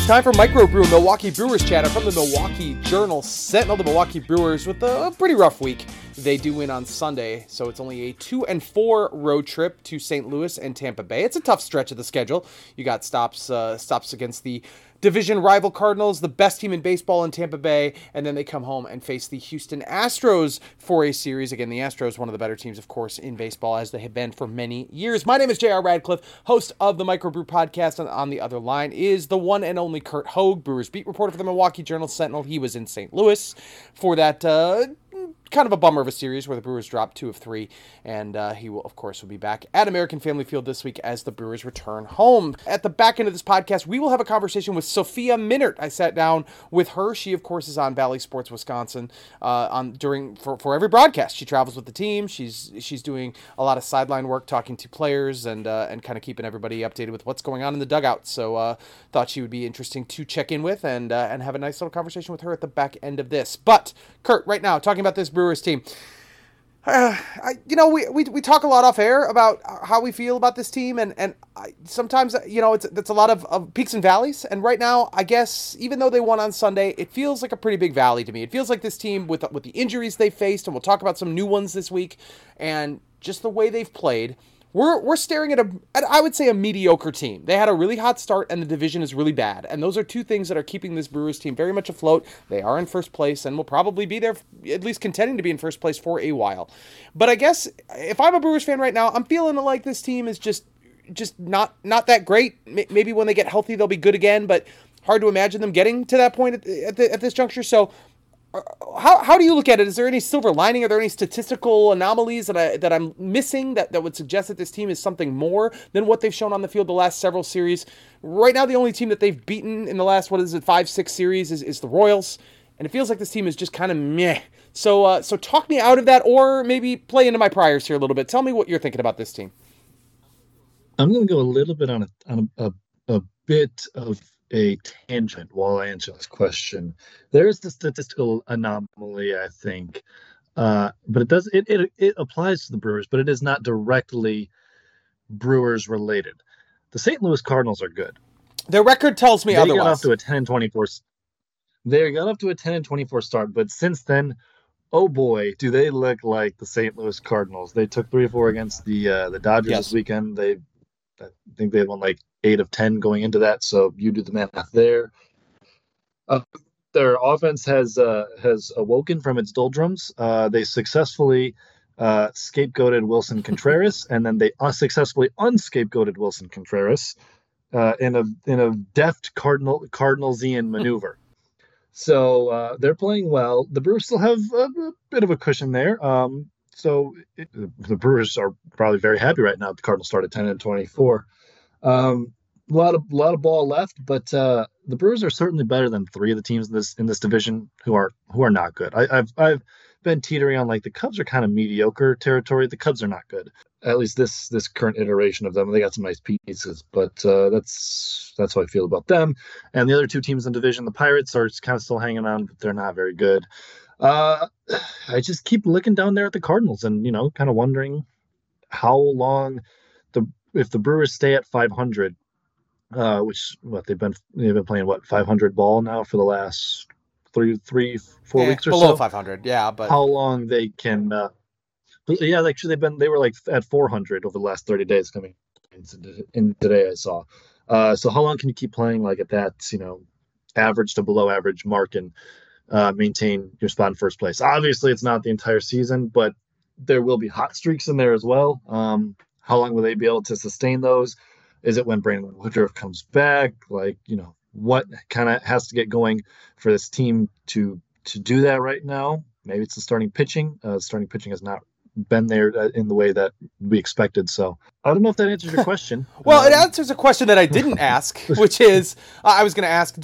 Time for Microbrew, Milwaukee Brewers chatter from the Milwaukee Journal Sentinel. The Milwaukee Brewers with a pretty rough week. They do win on Sunday, so it's only a 2-4 road trip to St. Louis and Tampa Bay. It's a tough stretch of the schedule. You got stops against the division rival Cardinals, the best team in baseball in Tampa Bay, and then they come home and face the Houston Astros for a series. Again, the Astros, one of the better teams, of course, in baseball, as they have been for many years. My name is J.R. Radcliffe, host of the Microbrew podcast. On the other line is the one and only Kurt Hogue, Brewers beat reporter for the Milwaukee Journal Sentinel. He was in St. Louis for that kind of a bummer of a series where the Brewers dropped 2 of 3, and he will be back at American Family Field this week as the Brewers return home. At the back end of this podcast, we will have a conversation with Sophia Minnaert. I sat down with her. She, of course, is on Valley Sports Wisconsin for every broadcast. She travels with the team. She's doing a lot of sideline work, talking to players and kind of keeping everybody updated with what's going on in the dugout. So thought she would be interesting to check in with and have a nice little conversation with her at the back end of this. But Kurt, right now, talking about this Brewers team. We talk a lot off air about how we feel about this team, and sometimes it's a lot of peaks and valleys. And right now, I guess even though they won on Sunday, it feels like a pretty big valley to me. It feels like this team with the injuries they faced, and we'll talk about some new ones this week, and just the way they've played. We're staring at I would say a mediocre team. They had a really hot start, and the division is really bad. And those are two things that are keeping this Brewers team very much afloat. They are in first place and will probably be there, at least contending to be in first place for a while. But I guess if I'm a Brewers fan right now, I'm feeling like this team is just not that great. Maybe when they get healthy, they'll be good again, but hard to imagine them getting to that point at this juncture. So how do you look at it? Is there any silver lining? Are there any statistical anomalies that I'm missing that would suggest that this team is something more than what they've shown on the field the last several series? Right now, the only team that they've beaten in the last, 5-6 series is the Royals. And it feels like this team is just kind of meh. So talk me out of that, or maybe play into my priors here a little bit. Tell me what you're thinking about this team. I'm going to go a little bit on a bit of a tangent while I answer this question. There is the statistical anomaly, I think, but it applies to the Brewers, but it is not directly Brewers related. The St. Louis Cardinals are good. Their record tells me otherwise. They got off to a 10-24. They got off to a 10-24 start, but since then, oh boy, do they look like the St. Louis Cardinals. They took 3 or 4 against the Dodgers this weekend. I think they won like 8 of 10 going into that, so you do the math there. Their offense has awoken from its doldrums. They successfully scapegoated Wilson Contreras, and then they successfully unscapegoated Wilson Contreras in a deft Cardinalsian maneuver. So they're playing well. The Brewers still have a bit of a cushion there. So the Brewers are probably very happy right now. The Cardinals started 10-24. A lot of ball left, but the Brewers are certainly better than 3 of the teams in this division who are not good. I've been teetering on like the Cubs are kind of mediocre territory. The Cubs are not good. At least this current iteration of them. They got some nice pieces, but that's how I feel about them. And the other 2 teams in the division, the Pirates, are kind of still hanging on, but they're not very good. I just keep looking down there at the Cardinals and, kind of wondering how long if the Brewers stay at 500, which they've been playing 500 ball now for the last 4 weeks or below so. 500, yeah, but how long they can actually they were like at 400 over the last 30 days coming in today I saw. So how long can you keep playing like at that, average to below average mark and maintain your spot in first place? Obviously, it's not the entire season, but there will be hot streaks in there as well. How long will they be able to sustain those? Is it when Brandon Woodruff comes back? Like, what kind of has to get going for this team to do that right now? Maybe it's the starting pitching. Starting pitching has not been there in the way that we expected. So I don't know if that answers your question. Well, it answers a question that I didn't ask, which is I was going to ask,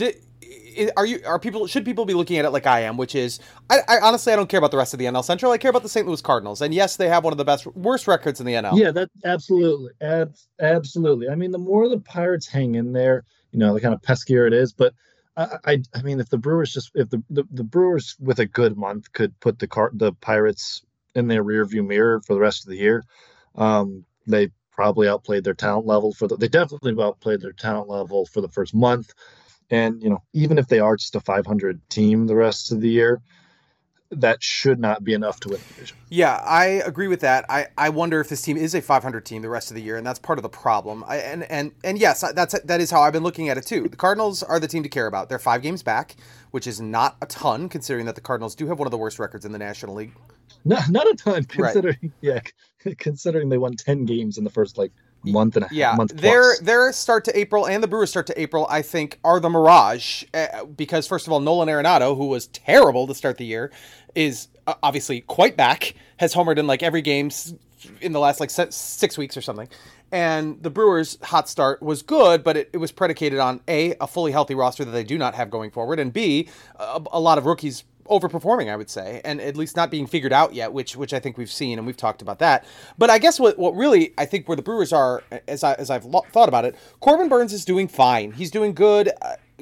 should people be looking at it like I am, which is I honestly don't care about the rest of the NL Central. I care about the St. Louis Cardinals, and yes, they have one of the worst records in the NL. Yeah, that absolutely. I mean, the more the Pirates hang in there, the kind of peskier it is. But I mean, if the Brewers the Brewers with a good month could put the Pirates in their rearview mirror for the rest of the year, they probably outplayed their talent level they definitely outplayed their talent level for the first month. And, even if they are just a 500 team the rest of the year, that should not be enough to win the division. Yeah, I agree with that. I wonder if this team is a 500 team the rest of the year, and that's part of the problem. And yes, that is how I've been looking at it too. The Cardinals are the team to care about. They're 5 games back, which is not a ton considering that the Cardinals do have one of the worst records in the National League. No, not a ton considering, Right. yeah, considering they won 10 games in the first month and a Yeah, month plus. their start to April and the Brewers' start to April, I think, are the mirage. Because first of all, Nolan Arenado, who was terrible to start the year, is obviously quite back. Has homered in like every game in the last like 6 weeks or something. And the Brewers' hot start was good, but it was predicated on a fully healthy roster that they do not have going forward, and B, a lot of rookies overperforming, I would say, and at least not being figured out yet, which I think we've seen and we've talked about that. But I guess what really I think where the Brewers are, as I've thought about it, Corbin Burnes is doing fine. He's doing good.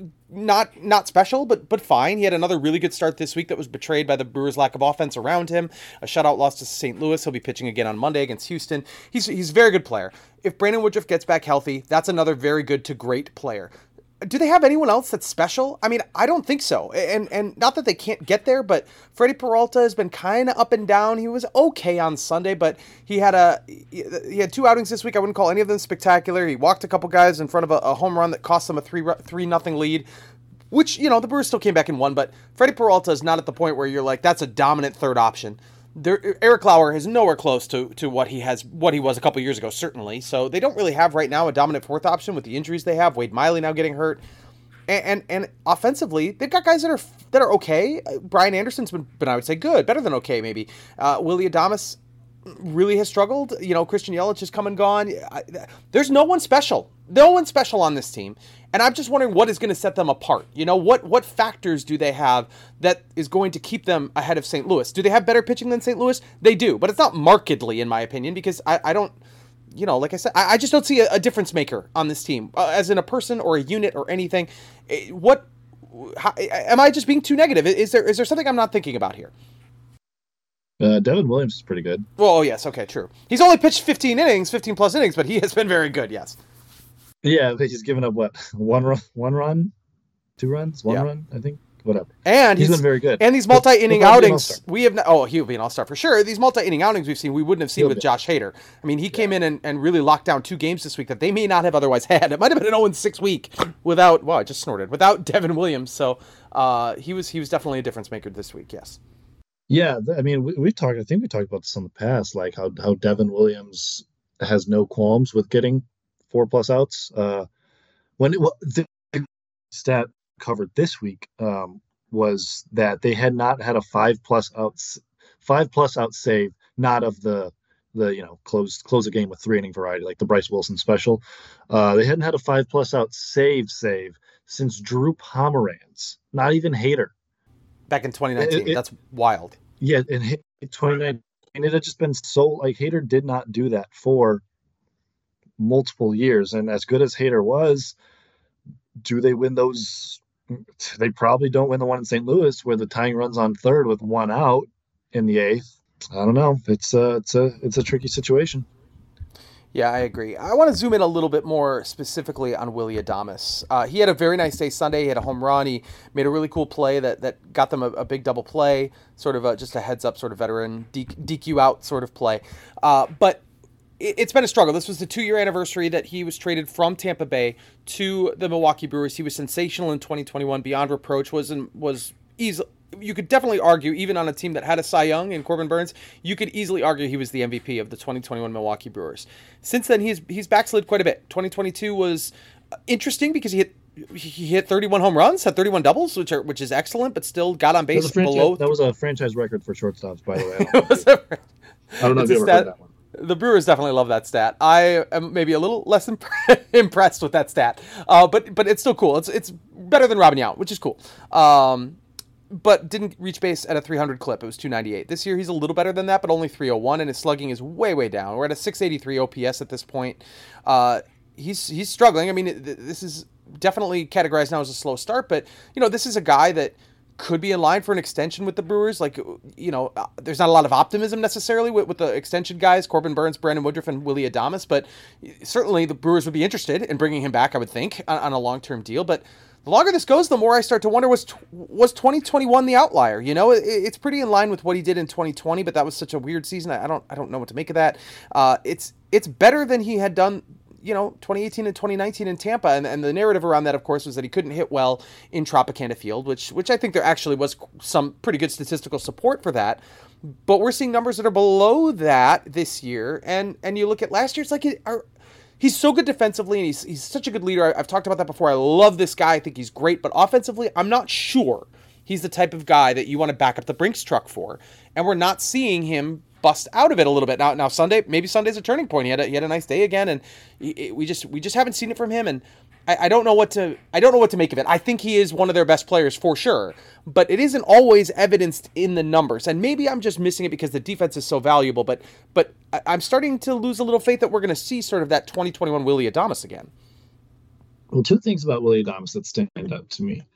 Not special, but fine. He had another really good start this week that was betrayed by the Brewers' lack of offense around him. A shutout loss to St. Louis. He'll be pitching again on Monday against Houston. He's a very good player. If Brandon Woodruff gets back healthy, that's another very good to great player. Do they have anyone else that's special? I mean, I don't think so. And not that they can't get there, but Freddie Peralta has been kind of up and down. He was okay on Sunday, but he had 2 outings this week. I wouldn't call any of them spectacular. He walked a couple guys in front of a home run that cost them a 3-0 lead, which, the Brewers still came back and won, but Freddie Peralta is not at the point where you're like, that's a dominant third option. Eric Lauer is nowhere close to what he was a couple years ago, certainly. So they don't really have right now a dominant fourth option with the injuries they have. Wade Miley now getting hurt, and offensively they've got guys that are okay. Brian Anderson's been I would say good, better than okay maybe. Willy Adames really has struggled. Christian Yelich has come and gone. There's no one special. No one special on this team. And I'm just wondering what is going to set them apart. What factors do they have that is going to keep them ahead of St. Louis? Do they have better pitching than St. Louis? They do, but it's not markedly, in my opinion, because I don't, like I said, I just don't see a difference maker on this team, as in a person or a unit or anything. Am I just being too negative? Is there something I'm not thinking about here? Devin Williams is pretty good. Well, oh, yes, okay, true. He's only pitched 15 plus innings, but he has been very good, yes. Yeah, he's given up what? One run, 2 runs, one run, I think. Whatever. And he's been very good. And these multi-inning outings, we have he'll be an all-star for sure. These multi-inning outings we've seen, we wouldn't have seen with Josh Hader. I mean, he came in and really locked down 2 games this week that they may not have otherwise had. It might have been an 0-6 week without, I just snorted, without Devin Williams. So he was definitely a difference maker this week, yes. Yeah, I mean, I think we talked about this in the past, like how Devin Williams has no qualms with getting 4+ outs. The stat covered this week was that they had not had a 5+ out save, not of the close a game with 3-inning variety like the Bryce Wilson special. They hadn't had a 5+ out save since Drew Pomeranz, not even Hader. Back in 2019. That's wild. Yeah, in 2019, it had just been so like Hader did not do that for multiple years. And as good as Hader was, do they win those? They probably don't win the one in St. Louis where the tying run's on third with 1 out in the 8th. I don't know. It's a tricky situation. Yeah, I agree. I want to zoom in a little bit more specifically on Willy Adames. He had a very nice day Sunday. He had a home run. He made a really cool play that got them a big double play, sort of just a heads-up sort of veteran DQ out sort of play. But it's been a struggle. This was the 2-year anniversary that he was traded from Tampa Bay to the Milwaukee Brewers. He was sensational in 2021, beyond reproach, was easily. You could definitely argue, even on a team that had a Cy Young in Corbin Burnes, you could easily argue he was the MVP of the 2021 Milwaukee Brewers. Since then, he's backslid quite a bit. 2022 was interesting because he hit 31 home runs, had 31 doubles, which is excellent, but still got on base below. That was a franchise record for shortstops, by the way. I don't know if you ever heard that one. The Brewers definitely love that stat. I am maybe a little less impressed with that stat, but it's still cool. It's better than Robin Yount, which is cool. But didn't reach base at a 300 clip. It was 298. This year he's a little better than that, but only 301, and his slugging is way, way down. We're at a 683 OPS at this point. He's struggling. I mean, this is definitely categorized now as a slow start, but this is a guy that could be in line for an extension with the Brewers. Like, there's not a lot of optimism necessarily with the extension guys, Corbin Burnes, Brandon Woodruff, and Willy Adames, but certainly the Brewers would be interested in bringing him back, I would think, on a long-term deal. But the longer this goes, the more I start to wonder, was 2021 the outlier? You know, it's pretty in line with what he did in 2020, but that was such a weird season. I don't know what to make of that. It's better than he had done, 2018 and 2019 in Tampa. And the narrative around that, of course, was that he couldn't hit well in Tropicana Field, which I think there actually was some pretty good statistical support for that. But we're seeing numbers that are below that this year. And you look at last year, it's like he's so good defensively, and he's such a good leader. I've talked about that before. I love this guy. I think he's great. But offensively, I'm not sure he's the type of guy that you want to back up the Brinks truck for. And we're not seeing him bust out of it a little bit. Now Sunday, maybe Sunday's a turning point. He had a nice day again, and we just haven't seen it from him. And I don't know what to make of it. I think he is one of their best players for sure, but it isn't always evidenced in the numbers. And maybe I'm just missing it because the defense is so valuable. But I'm starting to lose a little faith that we're going to see sort of that 2021 Willy Adames again. Well, two things about Willy Adames that stand out to me.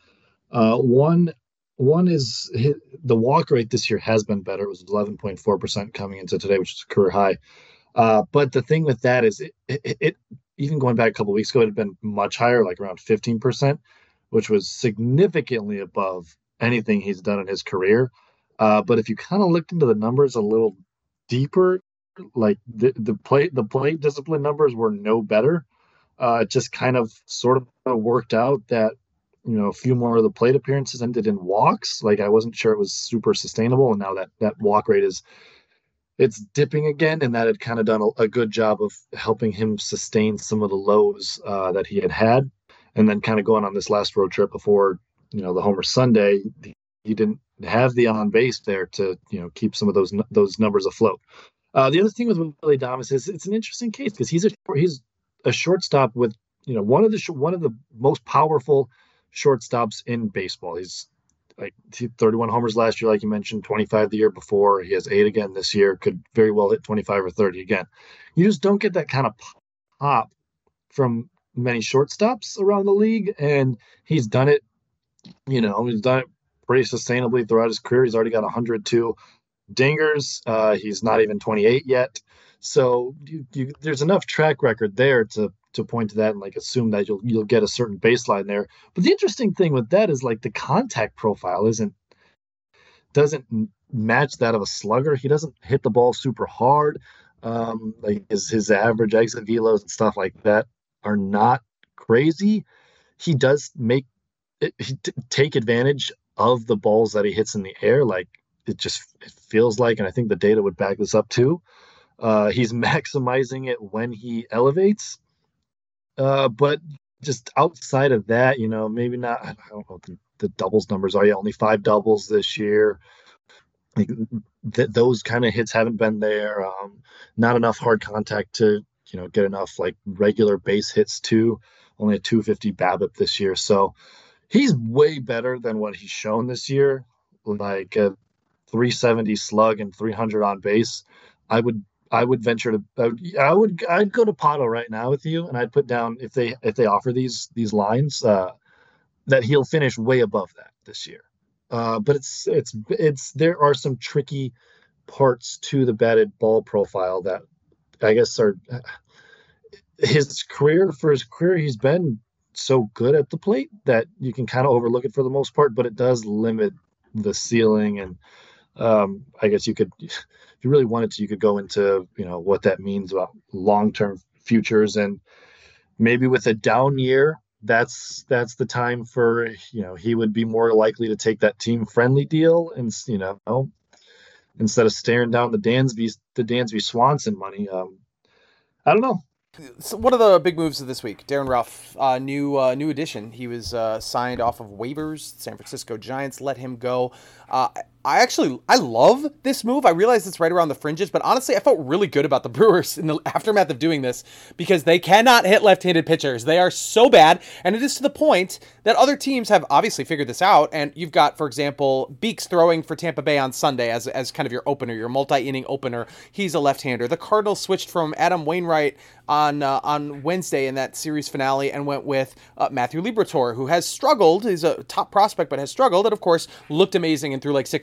One is the walk rate this year has been better. It was 11.4% coming into today, which is a career high. But the thing with that is it even going back a couple of weeks ago, it had been much higher, like around 15%, which was significantly above anything he's done in his career. But if you kind of looked into the numbers a little deeper, like the plate discipline numbers were no better. It just kind of sort of worked out that, a few more of the plate appearances ended in walks. Like, I wasn't sure it was super sustainable. And now that walk rate it's dipping again, and that had kind of done a good job of helping him sustain some of the lows that he had. And then kind of going on this last road trip before, the Homer Sunday, he didn't have the on base there to, keep some of those numbers afloat. The other thing with Willy Adames is it's an interesting case because he's a shortstop with, one of the most powerful shortstops in baseball. He's like 31 homers last year, like you mentioned, 25 the year before. He has 8 again this year, could very well hit 25 or 30 again. You just don't get that kind of pop from many shortstops around the league, and he's done it, he's done it pretty sustainably throughout his career. He's already got 102 dingers. He's not even 28 yet. So there's enough track record there to point to that and like assume that you'll get a certain baseline there. But the interesting thing with that is like the contact profile doesn't match that of a slugger. He doesn't hit the ball super hard. Like his average exit velos and stuff like that are not crazy. He does take advantage of the balls that he hits in the air. Like it feels like, and I think the data would back this up too. He's maximizing it when he elevates. But just outside of that, maybe not. I don't know what the doubles numbers are. Yeah, only 5 doubles this year. Like those kind of hits haven't been there. Not enough hard contact to get enough like regular base hits too. Only a 250 BABIP this year, so he's way better than what he's shown this year. Like a 370 slug and 300 on base. I would venture to. I'd go to Pato right now with you, and I'd put down if they offer these lines that he'll finish way above that this year. But it's there are some tricky parts to the batted ball profile that I guess are his career. For his career, he's been so good at the plate that you can kind of overlook it for the most part, but it does limit the ceiling. And I guess you could, if you really wanted to, you could go into, what that means about long-term futures. And maybe with a down year, that's the time for, he would be more likely to take that team friendly deal. And, instead of staring down the Dansby Swanson money. I don't know. So one of the big moves of this week, Darren Ruff, new addition. He was signed off of waivers. San Francisco Giants let him go. I love this move. I realize it's right around the fringes, but honestly, I felt really good about the Brewers in the aftermath of doing this because they cannot hit left-handed pitchers. They are so bad, and it is to the point that other teams have obviously figured this out, and you've got, for example, Beeks throwing for Tampa Bay on Sunday as kind of your opener, your multi-inning opener. He's a left-hander. The Cardinals switched from Adam Wainwright on Wednesday in that series finale and went with Matthew Liberatore, who has struggled. He's a top prospect, but has struggled, and of course, looked amazing and threw like 6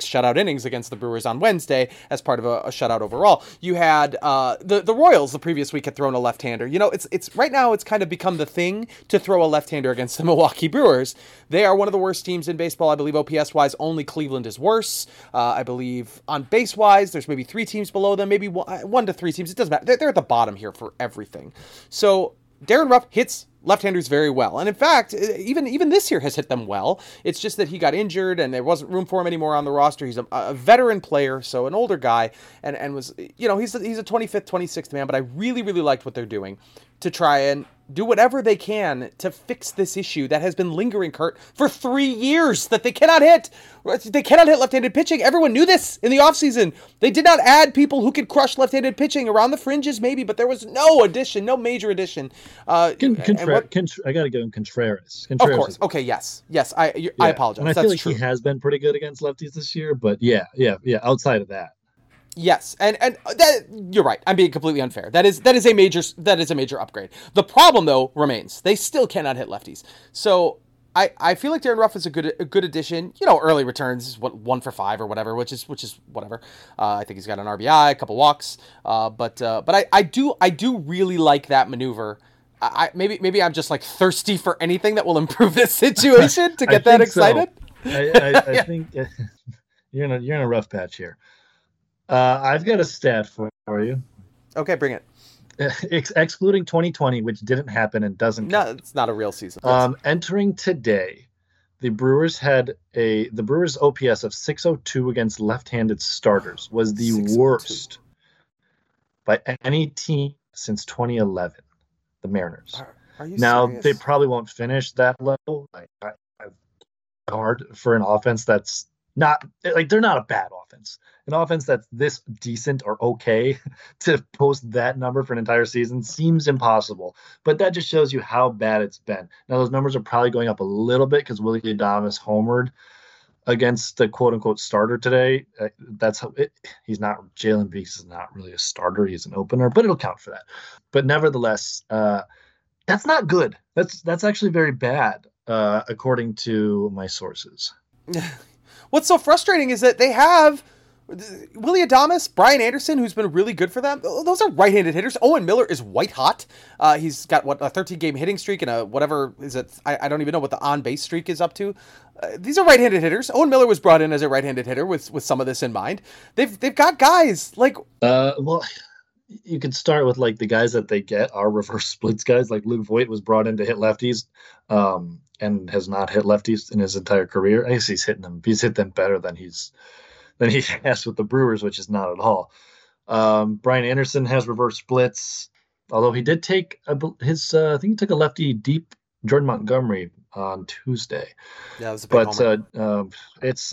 shutout innings against the Brewers on Wednesday as part of a shutout overall. You had the Royals the previous week had thrown a left-hander. It's right now it's kind of become the thing to throw a left-hander against the Milwaukee Brewers. They are one of the worst teams in baseball. I believe OPS-wise, only Cleveland is worse. I believe on base-wise, there's maybe 3 teams below them, maybe 1 to 3 teams. It doesn't matter. They're at the bottom here for everything. So Darren Ruff hits left-handers very well. And in fact, even this year has hit them well. It's just that he got injured and there wasn't room for him anymore on the roster. He's a veteran player, so an older guy, and was, he's a 25th, 26th man, but I really, really liked what they're doing to try and do whatever they can to fix this issue that has been lingering, Kurt, for 3 years, that they cannot hit. They cannot hit left-handed pitching. Everyone knew this in the offseason. They did not add people who could crush left-handed pitching around the fringes, maybe, but there was no major addition. I got to give him Contreras. Of course. Okay, yes. I apologize. And I feel like he has been pretty good against lefties this year, but yeah. Outside of that. Yes, and that, you're right. I'm being completely unfair. That is a major upgrade. The problem though remains. They still cannot hit lefties. So I feel like Darren Ruff is a good addition. Early returns, 1 for 5 or whatever, which is whatever. I think he's got an RBI, a couple walks. But I do really like that maneuver. Maybe I'm just like thirsty for anything that will improve this situation to get that excited. So. I think you're in a rough patch here. I've got a stat for you. Okay, bring it. Excluding 2020, which didn't happen and doesn't count. No, it's not a real season. Entering today, the Brewers OPS of 602 against left-handed starters was the worst by any team since 2011. The Mariners. Are you now serious? They probably won't finish that level. Hard for an offense that's not like they're not a bad offense. An offense that's this decent or okay to post that number for an entire season seems impossible. But that just shows you how bad it's been. Now those numbers are probably going up a little bit because Willy Adames homered against the quote unquote starter today. That's how he's not. Jalen Beeks is not really a starter. He's an opener, but it'll count for that. But nevertheless, that's not good. That's actually very bad, according to my sources. What's so frustrating is that they have Willy Adames, Brian Anderson, who's been really good for them. Those are right-handed hitters. Owen Miller is white hot. He's got a 13-game hitting streak and a whatever is it? I don't even know what the on-base streak is up to. These are right-handed hitters. Owen Miller was brought in as a right-handed hitter with some of this in mind. They've got guys like. Well, you could start with like the guys that they get are reverse splits guys. Like Luke Voit was brought in to hit lefties, and has not hit lefties in his entire career. I guess he's hitting them. He's hit them better than he has with the Brewers, which is not at all. Brian Anderson has reverse splits, although he did take his. I think he took a lefty deep, Jordan Montgomery, on Tuesday. Yeah, it was a big homer. It's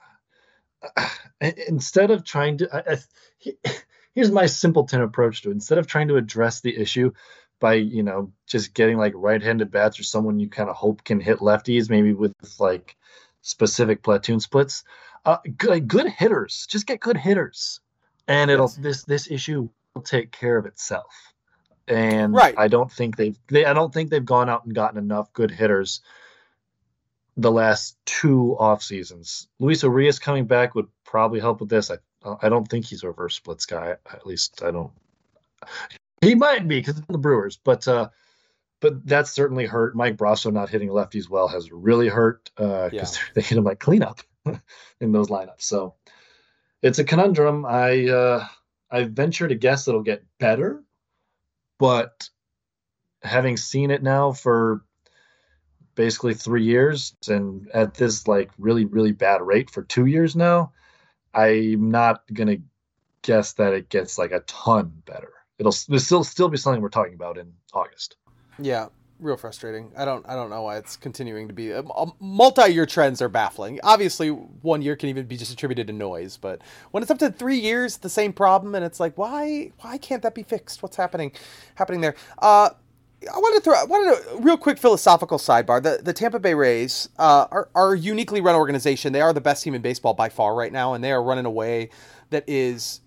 instead of trying to. Here's my simpleton approach to it. Instead of trying to address the issue by, just getting like right-handed bats or someone you kind of hope can hit lefties, maybe with like specific platoon splits, good hitters, just get good hitters. And this issue will take care of itself. And right. I don't think they've gone out and gotten enough good hitters the last 2 off seasons. Luis Urias coming back would probably help with this. I don't think he's a reverse splits guy. At least I don't. He might be because of the Brewers, but that's certainly hurt. Mike Brasso not hitting lefties well has really hurt because they hit him like cleanup in those lineups. So it's a conundrum. I venture to guess it'll get better, but having seen it now for basically 3 years and at this like really, really bad rate for 2 years now, I'm not going to guess that it gets like a ton better. It'll still be something we're talking about in August. Yeah, real frustrating. I don't know why it's continuing to be. Multi-year trends are baffling. Obviously, 1 year can even be just attributed to noise, but when it's up to 3 years, the same problem, and it's like, why can't that be fixed? What's happening there? I wanted a real quick philosophical sidebar. The Tampa Bay Rays are a uniquely run organization. They are the best team in baseball by far right now, and they are running a way that is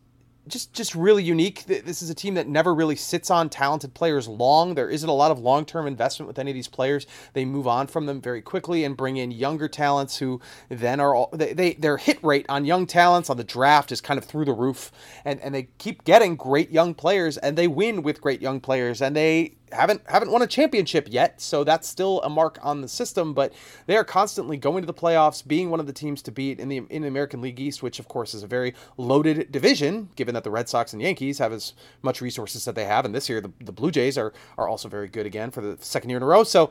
just really unique. This is a team that never really sits on talented players long. There isn't a lot of long-term investment with any of these players. They move on from them very quickly and bring in younger talents who then are their hit rate on young talents on the draft is kind of through the roof, and they keep getting great young players, and they win with great young players, and they haven't won a championship yet, so that's still a mark on the system, but they are constantly going to the playoffs, being one of the teams to beat in the American League East, which of course is a very loaded division, given that the Red Sox and Yankees have as much resources that they have, and this year the Blue Jays are also very good again for the second year in a row. So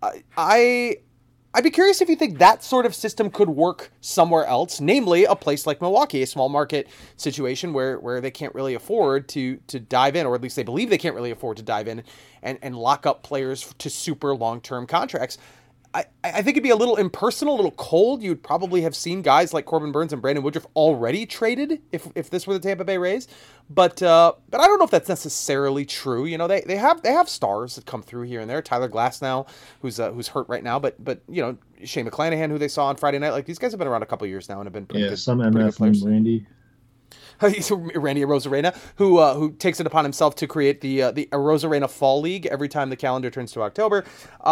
I'd be curious if you think that sort of system could work somewhere else, namely a place like Milwaukee, a small market situation where they can't really afford to dive in, or at least they believe they can't really afford to dive in and lock up players to super long-term contracts. I think it'd be a little impersonal, a little cold. You'd probably have seen guys like Corbin Burns and Brandon Woodruff already traded if this were the Tampa Bay Rays. But I don't know if that's necessarily true. You know, they have stars that come through here and there. Tyler Glasnow, who's hurt right now, but you know, Shane McClanahan, who they saw on Friday night. Like, these guys have been around a couple of years now and have been pretty good. Some MF named Randy. Randy Arozarena, who takes it upon himself to create the Arozarena Fall League every time the calendar turns to October.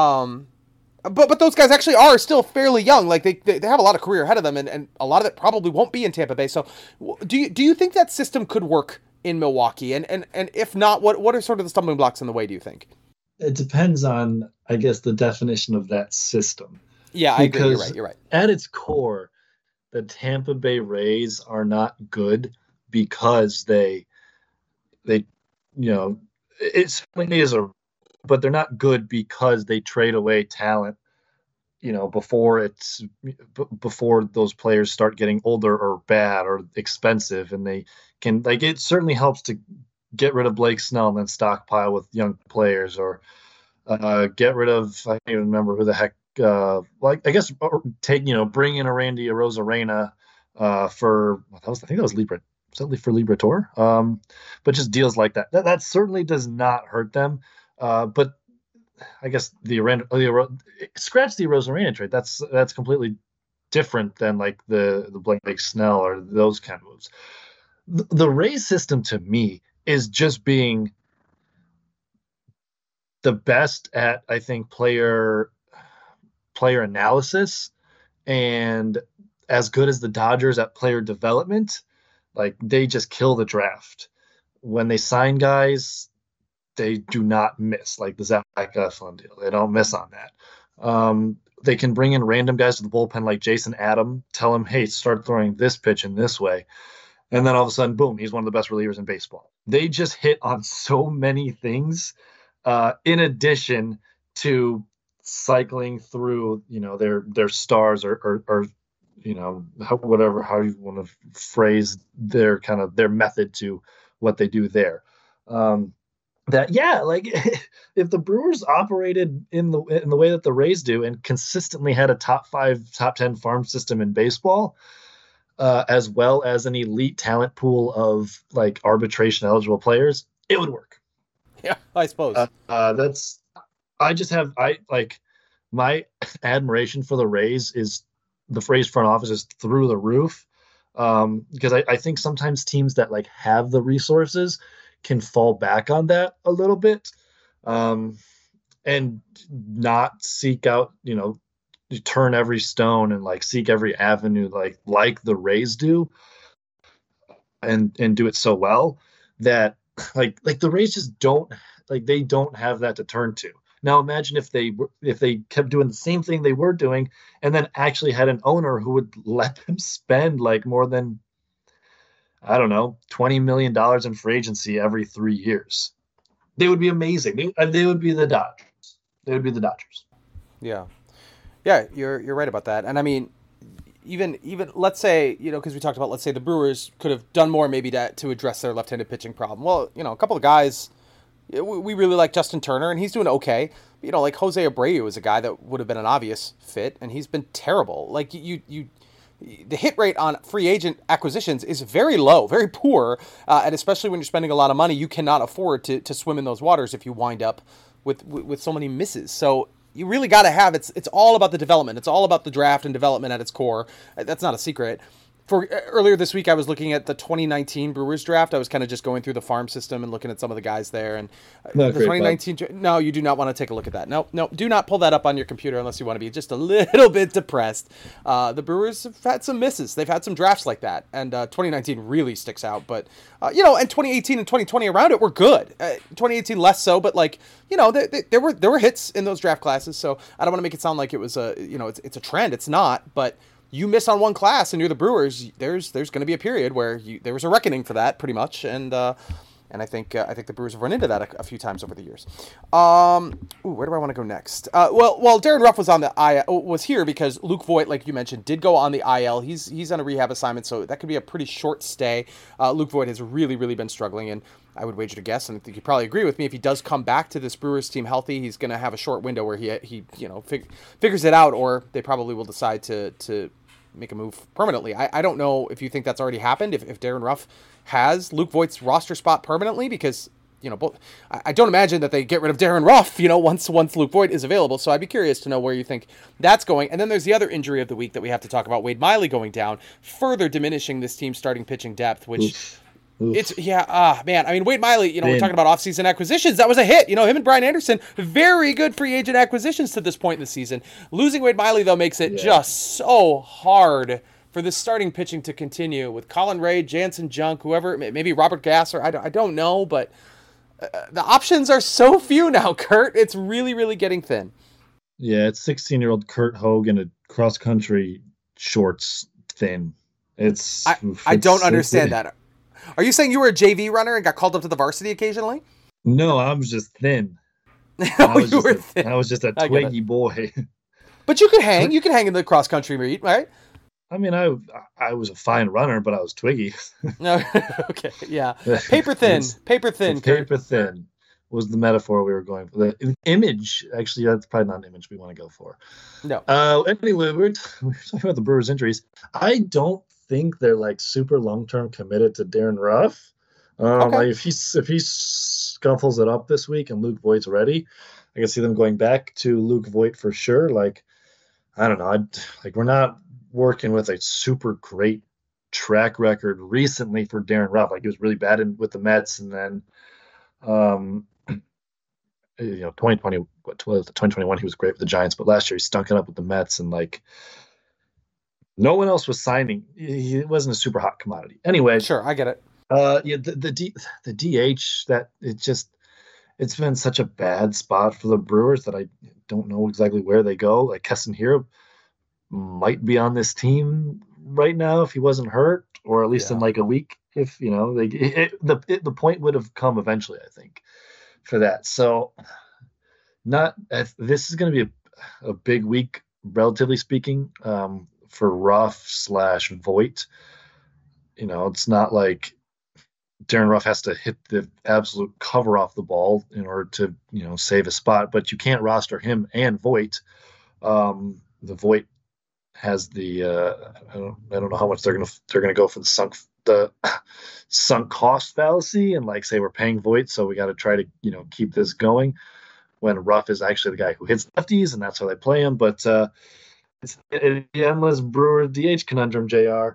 But those guys actually are still fairly young. Like they have a lot of career ahead of them, and a lot of it probably won't be in Tampa Bay. So do you think that system could work in Milwaukee? And if not, what are sort of the stumbling blocks in the way, do you think? It depends on, I guess, the definition of that system. Yeah, I agree. You're right. At its core, the Tampa Bay Rays are not good because they you know, it certainly is but they're not good because they trade away talent, you know, before those players start getting older or bad or expensive, and they can, like, it certainly helps to get rid of Blake Snell and then stockpile with young players, or get rid of, I don't even remember who the heck, like, I guess bring in a Randy Arozarena for, I think that was Libra. Certainly for Liberatore, but just deals like that. That certainly does not hurt them. But I guess scratch the Arozarena trade. That's completely different than like the Blake Snell or those kind of moves. The Rays system to me is just being the best at, I think, player analysis, and as good as the Dodgers at player development. Like, they just kill the draft. When they sign guys, they do not miss, like the Zach Eflin deal. They don't miss on that. They can bring in random guys to the bullpen like Jason Adam, tell him, hey, start throwing this pitch in this way. And then all of a sudden, boom, he's one of the best relievers in baseball. They just hit on so many things, in addition to cycling through, you know, their stars or you know, how you want to phrase their kind of their method to what they do there. Like if the Brewers operated in the way that the Rays do and consistently had a top 5, top 10 farm system in baseball, as well as an elite talent pool of like arbitration eligible players, it would work. Yeah, I suppose. My admiration for the Rays is the Rays front office is through the roof. Because I think sometimes teams that like have the resources can fall back on that a little bit, and not seek out, you know, turn every stone and like seek every avenue like the Rays do, and do it so well that like the Rays just don't have that to turn to. Now imagine if they kept doing the same thing they were doing, and then actually had an owner who would let them spend like more than, I don't know, $20 million in free agency every 3 years. They would be amazing. They would be the Dodgers. Yeah, you're right about that. And I mean, even let's say, you know, because we talked about, let's say the Brewers could have done more maybe to address their left-handed pitching problem. Well, you know, a couple of guys. We really like Justin Turner, and he's doing okay. You know, like Jose Abreu is a guy that would have been an obvious fit, and he's been terrible. Like the hit rate on free agent acquisitions is very low, very poor, and especially when you're spending a lot of money, you cannot afford to swim in those waters if you wind up with so many misses. So you really got to have it's all about the development. It's all about the draft and development at its core. That's not a secret. For earlier this week, I was looking at the 2019 Brewers draft. I was kind of just going through the farm system and looking at some of the guys there. And Not the great, 2019, no, you do not want to take a look at that. No, do not pull that up on your computer unless you want to be just a little bit depressed. The Brewers have had some misses. They've had some drafts like that, and 2019 really sticks out. But and 2018 and 2020 around it were good. 2018 less so, but there were hits in those draft classes. So I don't want to make it sound like it was it's a trend. It's not, but. You miss on one class and you're the Brewers, there's going to be a period where there was a reckoning for that pretty much. And I think the Brewers have run into that a few times over the years. Where do I want to go next? Well, Darren Ruff was here because Luke Voit, like you mentioned, did go on the IL. He's on a rehab assignment, so that could be a pretty short stay. Luke Voit has really, really been struggling, and I would wager to guess, and I think you probably agree with me, if he does come back to this Brewers team healthy, he's going to have a short window where he figures it out, or they probably will decide to make a move permanently. I don't know if you think that's already happened, if Darren Ruff has Luke Voigt's roster spot permanently, because I don't imagine that they get rid of Darren Ruff, once Luke Voit is available. So I'd be curious to know where you think that's going. And then there's the other injury of the week that we have to talk about, Wade Miley going down, further diminishing this team's starting pitching depth, which Oof. man. I mean, Wade Miley, we're talking about offseason acquisitions. That was a hit. Him and Brian Anderson, very good free agent acquisitions to this point in the season. Losing Wade Miley, though, makes it just so hard for this starting pitching to continue with Colin Ray, Jansen Junk, whoever, maybe Robert Gasser. I don't know, but the options are so few now, Kurt. It's really, really getting thin. Yeah, it's 16-year-old Kurt Hogan at cross-country shorts thin. I don't understand that. Are you saying you were a JV runner and got called up to the varsity occasionally? No, I was just thin. Thin. I was just a twiggy boy. But you could hang. You could hang in the cross country meet, right? I mean, I was a fine runner, but I was twiggy. No, okay, yeah. Paper thin. Paper thin. Paper thin was the metaphor we were going for. The image, actually, that's probably not an image we want to go for. No. Anyway, we're talking about the Brewers' injuries. I don't think they're super long-term committed to Darren Ruff. Okay. If he scuffles it up this week and Luke Voigt's ready, I can see them going back to Luke Voit for sure. I don't know. We're not working with a super great track record recently for Darren Ruff. He was really bad with the Mets, and then 2020, 2021 he was great with the Giants, but last year he stunk it up with the Mets, and no one else was signing. He wasn't a super hot commodity. Anyway, sure, I get it. The DH, that it's been such a bad spot for the Brewers that I don't know exactly where they go. Keston Hiura might be on this team right now if he wasn't hurt, or at least in a week. If the point would have come eventually, I think, for that. So, this is going to be a big week, relatively speaking. For Ruff/Voit, it's not like Darren Ruff has to hit the absolute cover off the ball in order to, save a spot, but you can't roster him and Voit. The Voit has the I don't know how much they're gonna go for the sunk cost fallacy and say we're paying Voit, so we got to try to keep this going, when Ruff is actually the guy who hits lefties and that's how they play him. But it's the endless Brewer DH conundrum, JR.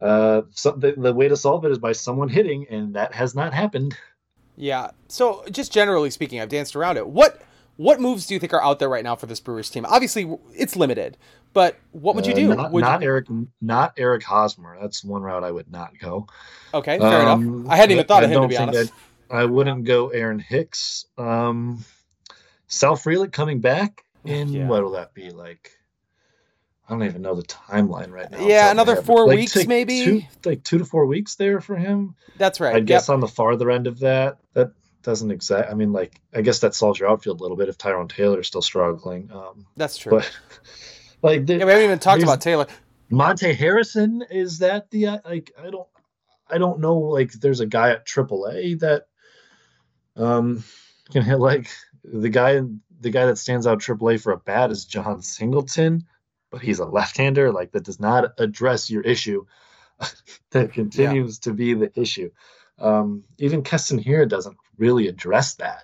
The way to solve it is by someone hitting, and that has not happened. Yeah. So just generally speaking, I've danced around it. What moves do you think are out there right now for this Brewers team? Obviously, it's limited, but what would you do? Not Eric Hosmer. That's one route I would not go. Okay, fair enough. I hadn't even thought of him, to be honest. I wouldn't go Aaron Hicks. Sal Frelick coming back in what will that be like? I don't even know the timeline right now. Yeah, another 4 weeks, maybe. 2 to 4 weeks there for him. That's right. I guess on the farther end of that doesn't exact. I mean, I guess that solves your outfield a little bit if Tyrone Taylor is still struggling. That's true. But we haven't even talked about Taylor. Monte Harrison, is that the I don't know. There's a guy at AAA that can hit the guy that stands out AAA for a bat is John Singleton. But he's a left-hander, that does not address your issue. That continues to be the issue. Even Keston here doesn't really address that.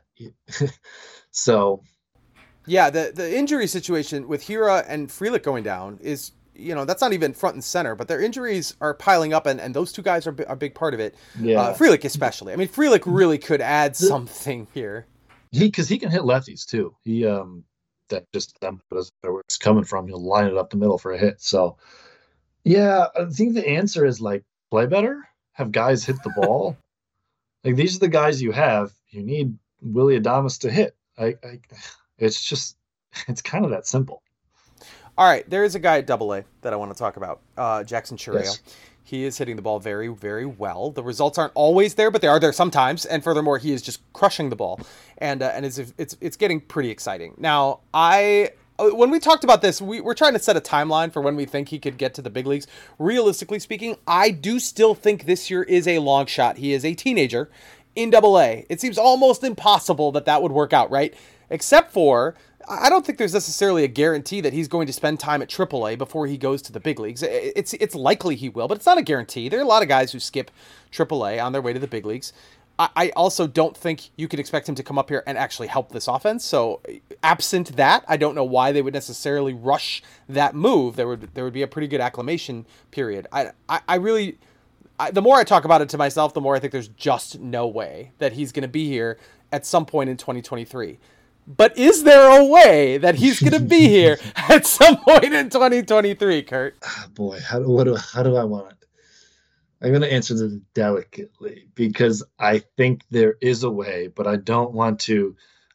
So, yeah, the injury situation with Hiura and Frelick going down is that's not even front and center, but their injuries are piling up, and those two guys are a big part of it. Yeah. Frelick especially. I mean, Frelick really could add something here. Because he can hit lefties too. He that just where it's coming from. He'll line it up the middle for a hit. So yeah, I think the answer is like play better, have guys hit the ball. Like these are the guys you have. You need Willy Adames to hit. It's kind of that simple. All right, there is a guy at Double-A that I want to talk about, Jackson Chourio. Yes. He is hitting the ball very, very well. The results aren't always there, but they are there sometimes. And furthermore, he is just crushing the ball, and it's getting pretty exciting. Now, when we talked about this, we're trying to set a timeline for when we think he could get to the big leagues. Realistically speaking, I do still think this year is a long shot. He is a teenager in Double-A. It seems almost impossible that would work out, right? Except for, I don't think there's necessarily a guarantee that he's going to spend time at AAA before he goes to the big leagues. It's likely he will, but it's not a guarantee. There are a lot of guys who skip AAA on their way to the big leagues. I also don't think you could expect him to come up here and actually help this offense. So absent that, I don't know why they would necessarily rush that move. There would be a pretty good acclimation period. The more I talk about it to myself, the more I think there's just no way that he's going to be here at some point in 2023. But is there a way that he's going to be here at some point in 2023, Kurt? Oh, boy, how do I want it? I'm going to answer this delicately because I think there is a way, but I don't want to.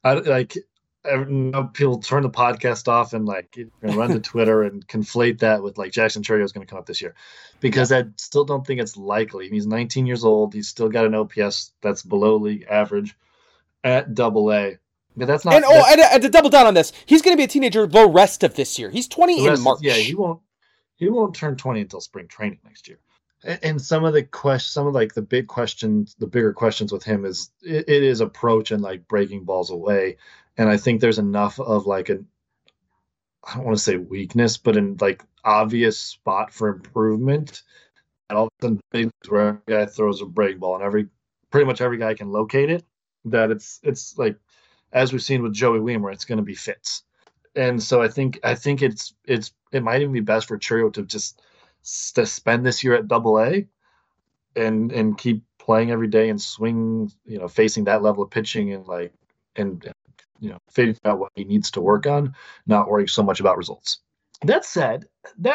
People turn the podcast off and run to Twitter and conflate that with Jackson Chourio is going to come up this year, because I still don't think it's likely. He's 19 years old. He's still got an OPS that's below league average at Double-A. But that's not. And to double down on this, he's going to be a teenager the rest of this year. He's 20 in March. He won't turn 20 until spring training next year. And some of the big questions, the bigger questions with him is it is approach and breaking balls away. And I think there's enough of I don't want to say weakness, but in obvious spot for improvement. And all of a sudden, where a guy throws a breaking ball and pretty much every guy can locate it. That it's as we've seen with Joey Wiemer, it's going to be fits. And so I think it might even be best for Chourio to just to spend this year at Double-A and keep playing every day and swing, facing that level of pitching and figuring out what he needs to work on, not worrying so much about results. That said,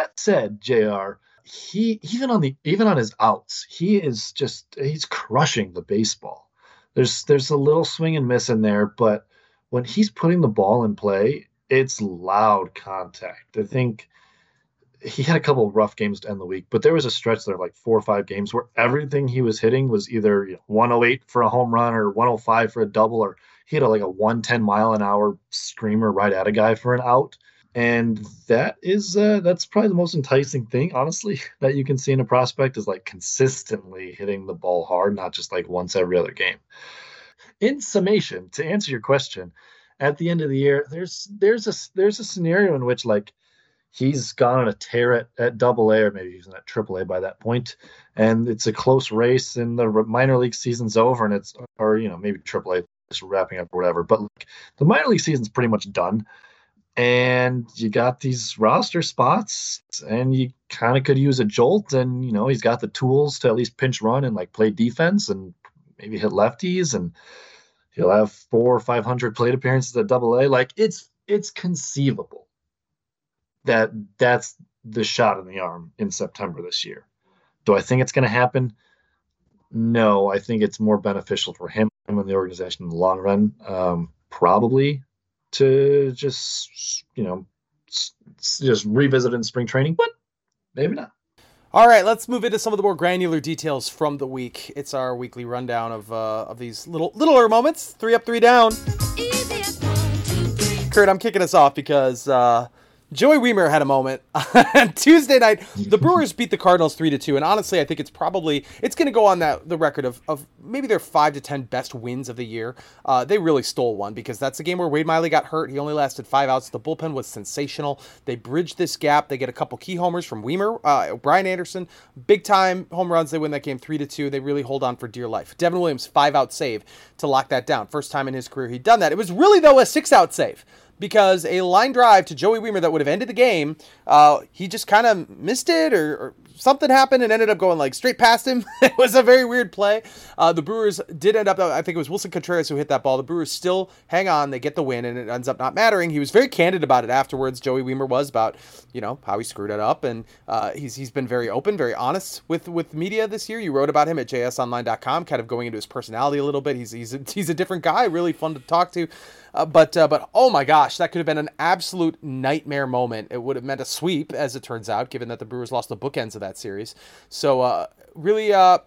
JR, he even on his outs, he's crushing the baseball. There's a little swing and miss in there, but when he's putting the ball in play, it's loud contact. I think he had a couple of rough games to end the week, but there was a stretch there, 4 or 5 games, where everything he was hitting was either 108 for a home run or 105 for a double, or he had a 110 mile an hour screamer right at a guy for an out. And that's probably the most enticing thing, honestly, that you can see in a prospect is consistently hitting the ball hard, not just once every other game. In summation, to answer your question, at the end of the year, there's a scenario in which he's gone on a tear at Double-A, or maybe he's at Triple-A by that point, and it's a close race, and the minor league season's over, and maybe Triple-A is wrapping up or whatever. But the minor league season's pretty much done. And you got these roster spots, and you kind of could use a jolt. And, he's got the tools to at least pinch run and play defense and maybe hit lefties. And he'll have 400 or 500 plate appearances at Double-A. It's conceivable that that's the shot in the arm in September this year. Do I think it's going to happen? No, I think it's more beneficial for him and the organization in the long run. Probably. To just revisit in spring training, but maybe not. All right, let's move into some of the more granular details from the week. It's our weekly rundown of these littler moments. 3 up, 3 down. Kurt, I'm kicking us off because Joey Wiemer had a moment on Tuesday night. The Brewers beat the Cardinals 3-2, and honestly, I think it's going to go on the record of maybe their 5 to 10 best wins of the year. They really stole one because that's the game where Wade Miley got hurt. He only lasted 5 outs. The bullpen was sensational. They bridged this gap. They get a couple key homers from Wiemer, Brian Anderson, big time home runs. They win that game 3-2. They really hold on for dear life. Devin Williams 5-out save to lock that down. First time in his career he'd done that. It was really though a 6-out save. because a line drive to Joey Wiemer that would have ended the game, he just kind of missed it, or something happened and ended up going like straight past him. It was a very weird play. The Brewers did end up, I think it was Wilson Contreras who hit that ball. The Brewers still hang on, they get the win, and it ends up not mattering. He was very candid about it afterwards. Joey Wiemer was, about, you know, how he screwed it up, and he's been very open, very honest with media this year. You wrote about him at jsonline.com, kind of going into his personality a little bit. He's a different guy, really fun to talk to. But oh my gosh, that could have been an absolute nightmare moment. It would have meant a sweep, as it turns out, given that the Brewers lost the bookends of that series. So really a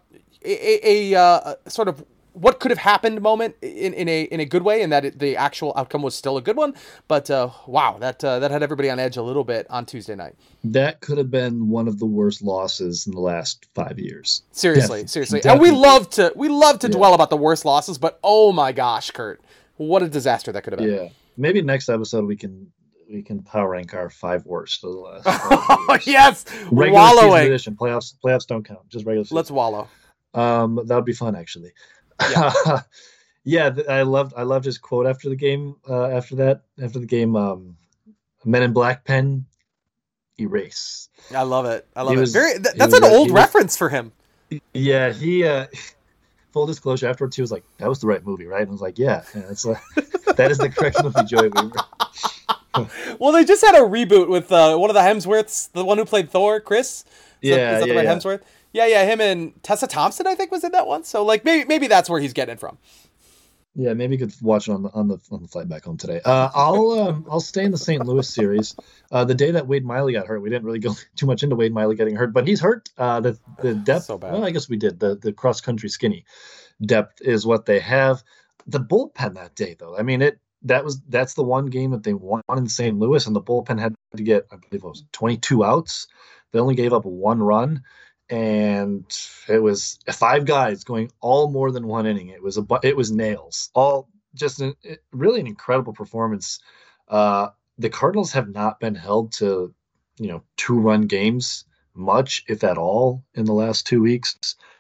sort of what could have happened moment in a good way, and that the actual outcome was still a good one. But wow, that had everybody on edge a little bit on Tuesday night. That could have been one of the worst losses in the last 5 years. Seriously. Definitely. And we love to dwell about the worst losses, but oh my gosh, Kurt, what a disaster that could have been. Yeah, maybe next episode we can power rank our 5 worst of the last 5 years. Yes, regular wallowing. Season edition. Playoffs don't count. Just regular season. Let's wallow. That would be fun, actually. Yeah. Yeah, I loved his quote after the game. After the game, Men in Black pen, erase. I love it. That's an was, old reference for him. Yeah, he. Full disclosure, afterwards he was like, "That was the right movie, right?" And I was like, "Yeah, it's like, that is the correct movie, Joey Wiemer." Well, they just had a reboot with one of the Hemsworths, the one who played Thor, Chris. Is that the right Hemsworth? Yeah, him and Tessa Thompson, I think, was in that one. So like maybe that's where he's getting it from. Yeah, maybe you could watch it on the flight back home today. I'll stay in the St. Louis series. The day that Wade Miley got hurt, we didn't really go too much into Wade Miley getting hurt, but he's hurt. The depth. So bad. Well, I guess we did. The cross country skinny depth is what they have. The bullpen that day, though, I mean that's the one game that they won in St. Louis, and the bullpen had to get, I believe it was 22 outs. They only gave up 1 run. And it was 5 guys going all more than 1 inning. It was nails. All just really an incredible performance. The Cardinals have not been held to, 2-run games much, if at all, in the last 2 weeks.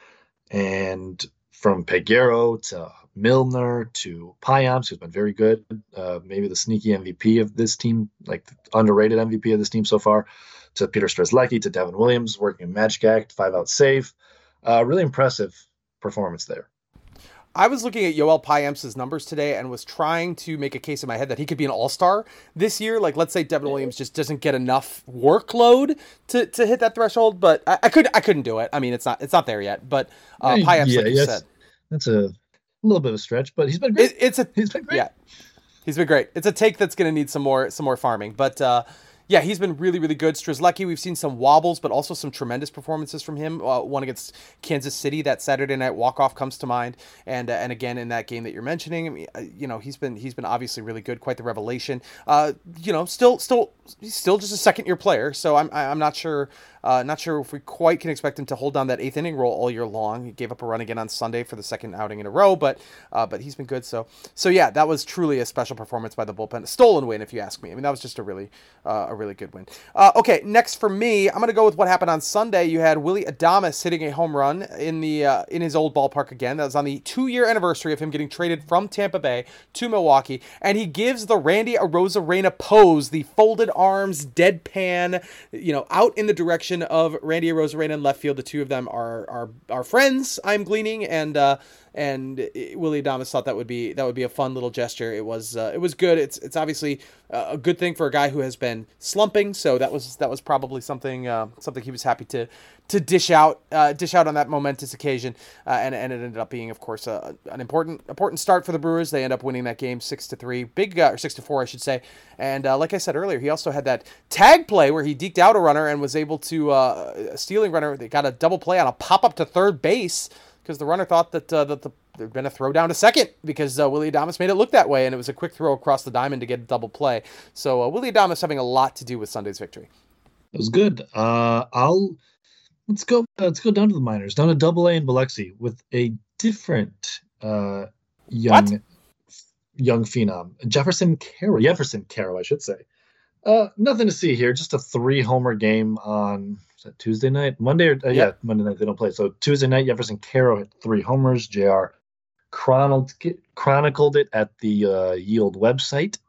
And from Peguero to Milner to Payamps, who's been very good, maybe the sneaky MVP of this team, like the underrated MVP of this team so far, to Peter Strzelecki, to Devin Williams, working a magic act, 5-out save. Really impressive performance there. I was looking at Yoel Payamps' numbers today and was trying to make a case in my head that he could be an all-star this year. Like, let's say Devin Williams just doesn't get enough workload to hit that threshold, but I couldn't do it. I mean, it's not there yet, but Payamps, like you said. That's a little bit of a stretch, but he's been great. He's been great. Yeah, he's been great. It's a take that's going to need some more farming, but yeah, he's been really, really good. Strzelecki, we've seen some wobbles, but also some tremendous performances from him. One against Kansas City, that Saturday night walk-off comes to mind, and again in that game that you're mentioning. I mean, he's been obviously really good, quite the revelation. Still he's still just a second-year player, so I'm not sure. Not sure if we quite can expect him to hold down that 8th inning role all year long. He gave up a run again on Sunday for the second outing in a row, but he's been good. So yeah, that was truly a special performance by the bullpen. A stolen win, if you ask me. I mean, that was just a really good win. Okay, next for me, I'm going to go with what happened on Sunday. You had Willy Adames hitting a home run in his old ballpark again. That was on the 2-year anniversary of him getting traded from Tampa Bay to Milwaukee, and he gives the Randy Arozarena pose, the folded arms, deadpan, out in the direction of Randy Arozarena in left field. The two of them are friends, I'm gleaning, and Willy Adames thought that would be a fun little gesture. It was good. It's obviously a good thing for a guy who has been slumping, so that was probably something he was happy to dish out on that momentous occasion, and it ended up being, of course, an important start for the Brewers. They end up winning that game 6-3, or 6-4, I should say. And like I said earlier, he also had that tag play where he deked out a runner and was able to a stealing runner. They got a double play on a pop up to third base, because the runner thought that there'd been a throw down to second, because Willy Adames made it look that way, and it was a quick throw across the diamond to get a double play. So Willy Adames having a lot to do with Sunday's victory. It was good. Let's go down to the minors, down to Double-A in Biloxi with a different young phenom, Jefferson Carroll, I should say. Nothing to see here. Just a 3-homer game on, is that Tuesday night? Monday night they don't play. So Tuesday night, Jefferson Carroll hit 3 homers. JR chronicled it at the Yield website.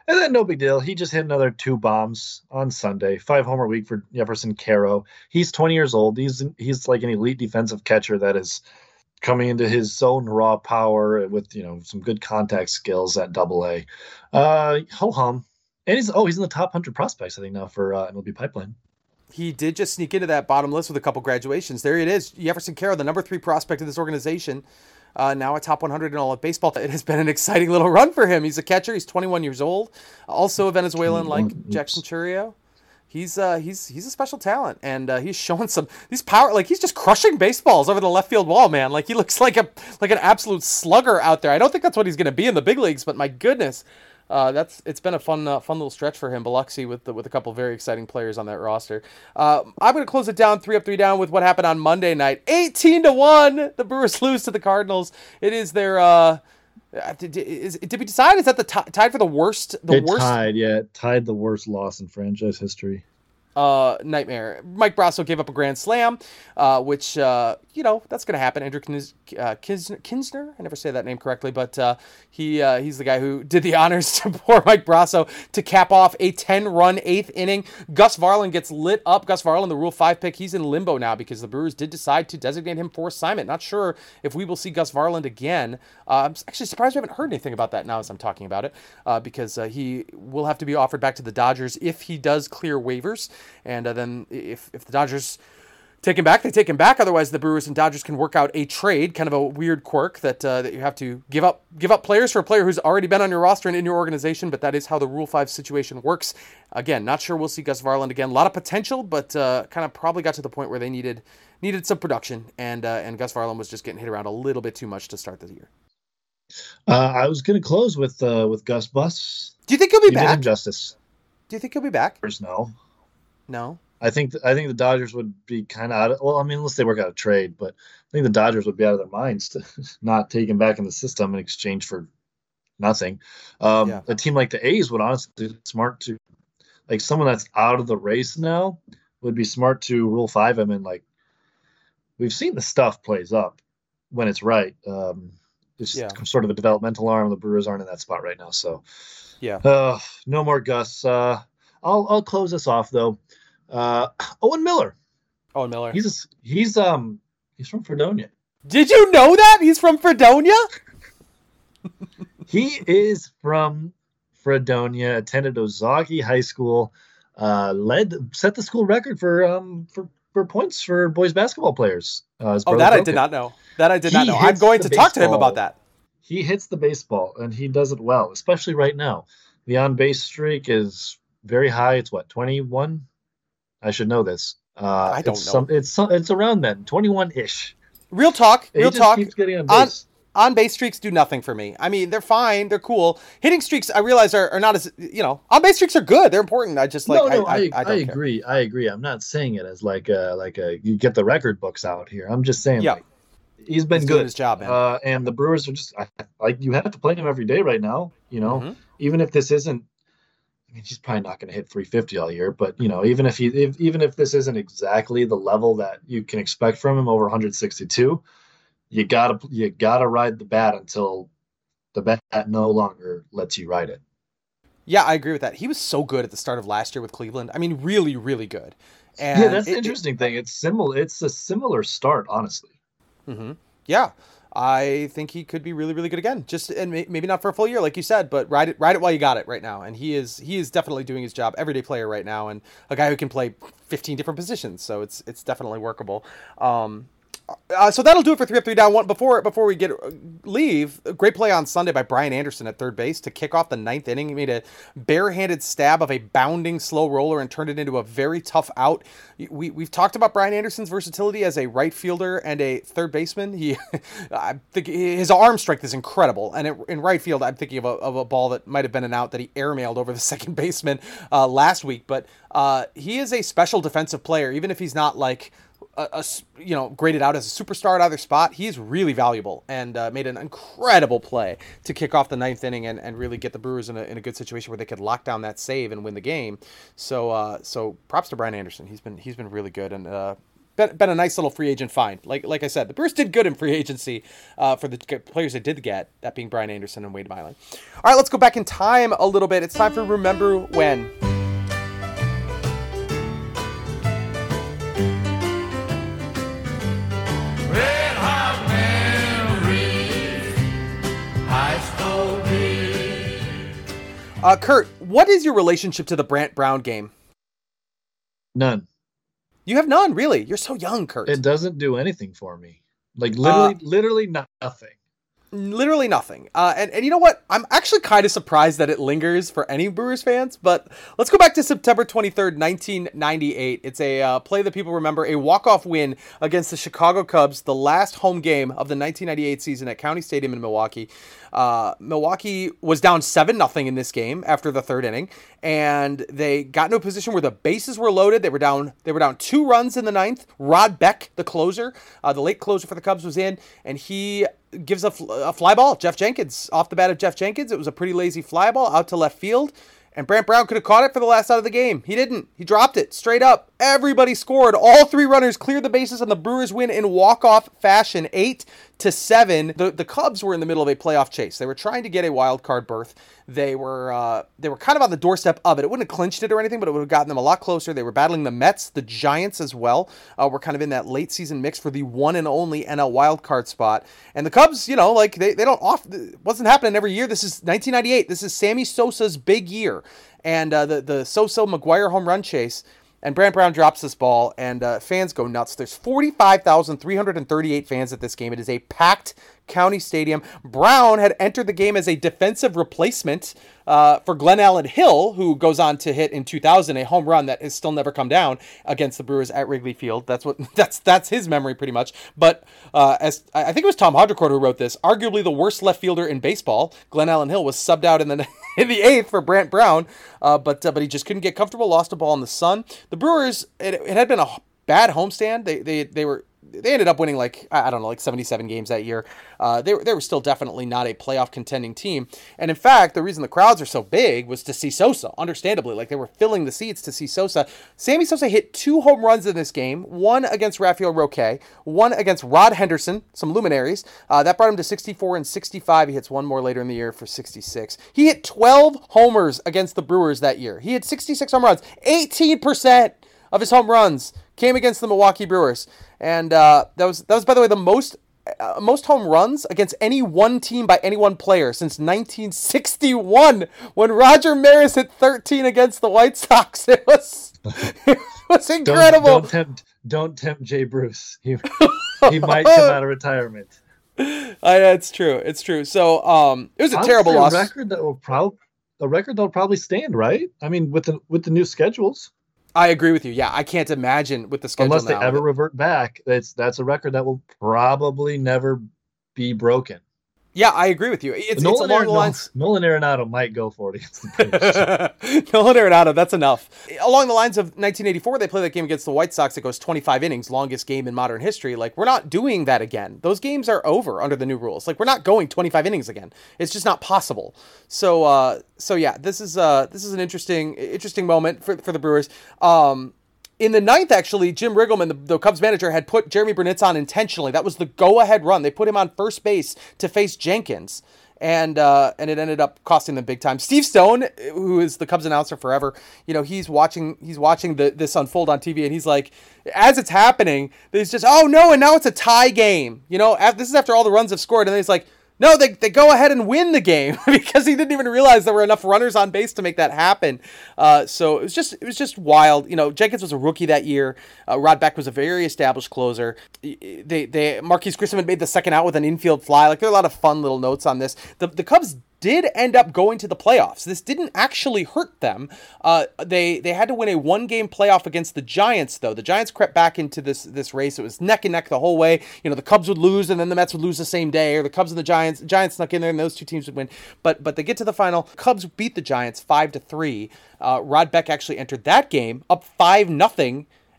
And then no big deal. He just hit another 2 bombs on Sunday. 5 homer week for Jefferson Caro. He's 20 years old. He's like an elite defensive catcher that is coming into his own raw power with some good contact skills at Double A. Ho hum. And he's in the top 100 prospects I think now for MLB Pipeline. He did just sneak into that bottom list with a couple graduations. There it is. Jefferson Caro, the number 3 prospect of this organization. Now a top 100 in all of baseball. It has been an exciting little run for him. He's a catcher. He's 21 years old. Also a Venezuelan like Jackson Chourio. He's a special talent, and he's showing these power. Like, he's just crushing baseballs over the left field wall, man. Like, he looks like an absolute slugger out there. I don't think that's what he's going to be in the big leagues, but my goodness, it's been a fun little stretch for him. Biloxi with a couple of very exciting players on that roster. I'm going to close it down 3 up, 3 down with what happened on Monday night. 18-1, the Brewers lose to the Cardinals. It is their. Did we decide? Is that the tied for the worst? Tied the worst loss in franchise history. Nightmare. Mike Brasso gave up a grand slam, which, that's going to happen. Andrew Kinsner, I never say that name correctly, but he's the guy who did the honors to poor Mike Brasso to cap off a 10-run 8th inning. Gus Varland gets lit up. Gus Varland, the Rule 5 pick, he's in limbo now because the Brewers did decide to designate him for assignment. Not sure if we will see Gus Varland again. I'm actually surprised we haven't heard anything about that now as I'm talking about it, because he will have to be offered back to the Dodgers if he does clear waivers. And then if the Dodgers take him back, they take him back. Otherwise, the Brewers and Dodgers can work out a trade, kind of a weird quirk that you have to give up players for a player who's already been on your roster and in your organization, but that is how the Rule 5 situation works. Again, not sure we'll see Gus Varland again. A lot of potential, but kind of probably got to the point where they needed some production, and Gus Varland was just getting hit around a little bit too much to start the year. I was going to close with Gus Bus. Do you think he'll be back? Did him justice. Do you think he'll be back? No. I think the Dodgers would be kind of out of, unless they work out a trade, but I think the Dodgers would be out of their minds to not take him back in the system in exchange for nothing. A team like the A's would honestly be smart to, like, someone that's out of the race now would be smart to Rule 5 him, and like we've seen the stuff plays up when it's right. It's sort of a developmental arm. The Brewers aren't in that spot right now, so no more Gus. I'll close this off though. Owen Miller. He's from Fredonia. Did you know that he's from Fredonia? He is from Fredonia. Attended Ozaki High School. Set the school record for points for boys basketball players. I did not know. I'm going to talk to him about that. He hits the baseball and he does it well, especially right now. The on base streak is very high. It's 21? I should know this. I don't know. It's around then, 21-ish. Real talk. Keeps getting on base. On base streaks do nothing for me. I mean, they're fine. They're cool. Hitting streaks, I realize, are not as, on base streaks are good. They're important. I just like, I agree. I agree. I'm not saying it as like you get the record books out here. I'm just saying, he's been good. Doing his job, man. And the Brewers are just you have to play him every day right now. Even if this isn't, he's probably not going to hit 350 all year, but even if this isn't exactly the level that you can expect from him over 162, you gotta ride the bat until the bat no longer lets you ride it. Yeah, I agree with that. He was so good at the start of last year with Cleveland. I mean, really, really good. And that's the interesting thing. It's a similar start, honestly. Mm-hmm. Yeah. I think he could be really, really good again. And maybe not for a full year, like you said, but ride it while you got it right now. And he is definitely doing his job, everyday player right now, and a guy who can play 15 different positions. So it's definitely workable. So that'll do it for 3 up, 3 down. One before we leave. A great play on Sunday by Brian Anderson at third base to kick off the 9th inning. He made a barehanded stab of a bounding slow roller and turned it into a very tough out. We've talked about Brian Anderson's versatility as a right fielder and a third baseman. I think his arm strength is incredible. And in right field, I'm thinking of a ball that might have been an out that he airmailed over the second baseman last week. But he is a special defensive player, even if he's not like graded out as a superstar at either spot. He's really valuable and made an incredible play to kick off the 9th inning and really get the Brewers in a good situation where they could lock down that save and win the game. So props to Brian Anderson. He's been really good, and been a nice little free agent find. Like I said, the Brewers did good in free agency for the players they did get, that being Brian Anderson and Wade Miley. All right, let's go back in time a little bit. It's time for Remember When. Kurt, what is your relationship to the Brant Brown game? None. You have none, really? You're so young, Kurt. It doesn't do anything for me. Like literally nothing. Literally nothing. And you know what? I'm actually kind of surprised that it lingers for any Brewers fans, but let's go back to September 23rd, 1998. It's a play that people remember, a walk-off win against the Chicago Cubs, the last home game of the 1998 season at County Stadium in Milwaukee. Milwaukee was down 7-0 in this game after the third inning, and they got into a position where the bases were loaded. They were down 2 runs in the ninth. Rod Beck, the closer, the late closer for the Cubs, was in, and he gives a fly ball. Jeff Jenkins, off the bat of Jeff Jenkins. It was a pretty lazy fly ball out to left field. And Brant Brown could have caught it for the last out of the game. He didn't. He dropped it straight up. Everybody scored. All 3 runners cleared the bases, and the Brewers win in walk-off fashion, 8-7. The Cubs were in the middle of a playoff chase. They were trying to get a wild card berth. They were kind of on the doorstep of it. It wouldn't have clinched it or anything, but it would have gotten them a lot closer. They were battling the Mets, the Giants as well. Were kind of in that late season mix for the one and only NL wild card spot. And the Cubs, they don't it wasn't happening every year. This is 1998. This is Sammy Sosa's big year. And the Sosa-McGuire home run chase, and Brant Brown drops this ball, and fans go nuts. There's 45,338 fans at this game. It is a packed County Stadium. Brown had entered the game as a defensive replacement for Glenn Allen Hill, who goes on to hit in 2000 a home run that has still never come down against the Brewers at Wrigley Field. That's his memory pretty much. But as I think it was Tom Haudricourt who wrote this, arguably the worst left fielder in baseball, Glenn Allen Hill was subbed out in the 8th for Brant Brown, but he just couldn't get comfortable. Lost a ball in the sun. The Brewers, it had been a bad homestand. They ended up winning like 77 games that year. They were still definitely not a playoff contending team. And in fact, the reason the crowds are so big was to see Sosa, understandably. Like, they were filling the seats to see Sosa. Sammy Sosa hit 2 home runs in this game, one against Rafael Roque, one against Rod Henderson, some luminaries. That brought him to 64 and 65. He hits one more later in the year for 66. He hit 12 homers against the Brewers that year. He had 66 home runs. 18% of his home runs came against the Milwaukee Brewers. And that was, by the way, the most home runs against any one team by any one player since 1961, when Roger Maris hit 13 against the White Sox. It was incredible. Don't tempt Jay Bruce. He might come out of retirement. It's true. So it was a terrible loss. A record that will probably stand, right? I mean, with the new schedules. I agree with you. Yeah, I can't imagine with the schedule unless they now, ever revert back. That's a record that will probably never be broken. Yeah, I agree with you. It's along the lines. Nolan Arenado might go for it against the Braves. Nolan Arenado, that's enough. Along the lines of 1984, they play that game against the White Sox. It goes 25 innings, longest game in modern history. Like, we're not doing that again. Those games are over under the new rules. Like, we're not going 25 innings again. It's just not possible. So yeah, this is an interesting moment for the Brewers. In the ninth, actually, Jim Riggleman, the Cubs manager, had put Jeremy Brunitz on intentionally. That was the go-ahead run. They put him on first base to face Jenkins, and it ended up costing them big time. Steve Stone, who is the Cubs announcer forever, he's watching this unfold on TV, and he's like, as it's happening, he's just, oh no, and now it's a tie game. This is after all the runs have scored, and then he's like, no, they go ahead and win the game because he didn't even realize there were enough runners on base to make that happen. So it was just wild. Jenkins was a rookie that year. Rod Beck was a very established closer. Marquise Grissom had made the second out with an infield fly. Like, there are a lot of fun little notes on this. The Cubs did end up going to the playoffs. This didn't actually hurt them. They had to win a 1-game playoff against the Giants, though. The Giants crept back into this race. It was neck and neck the whole way. The Cubs would lose, and then the Mets would lose the same day, or the Cubs and the Giants snuck in there, and those two teams would win. But they get to the final. Cubs beat the Giants 5-3. Rod Beck actually entered that game up 5-0.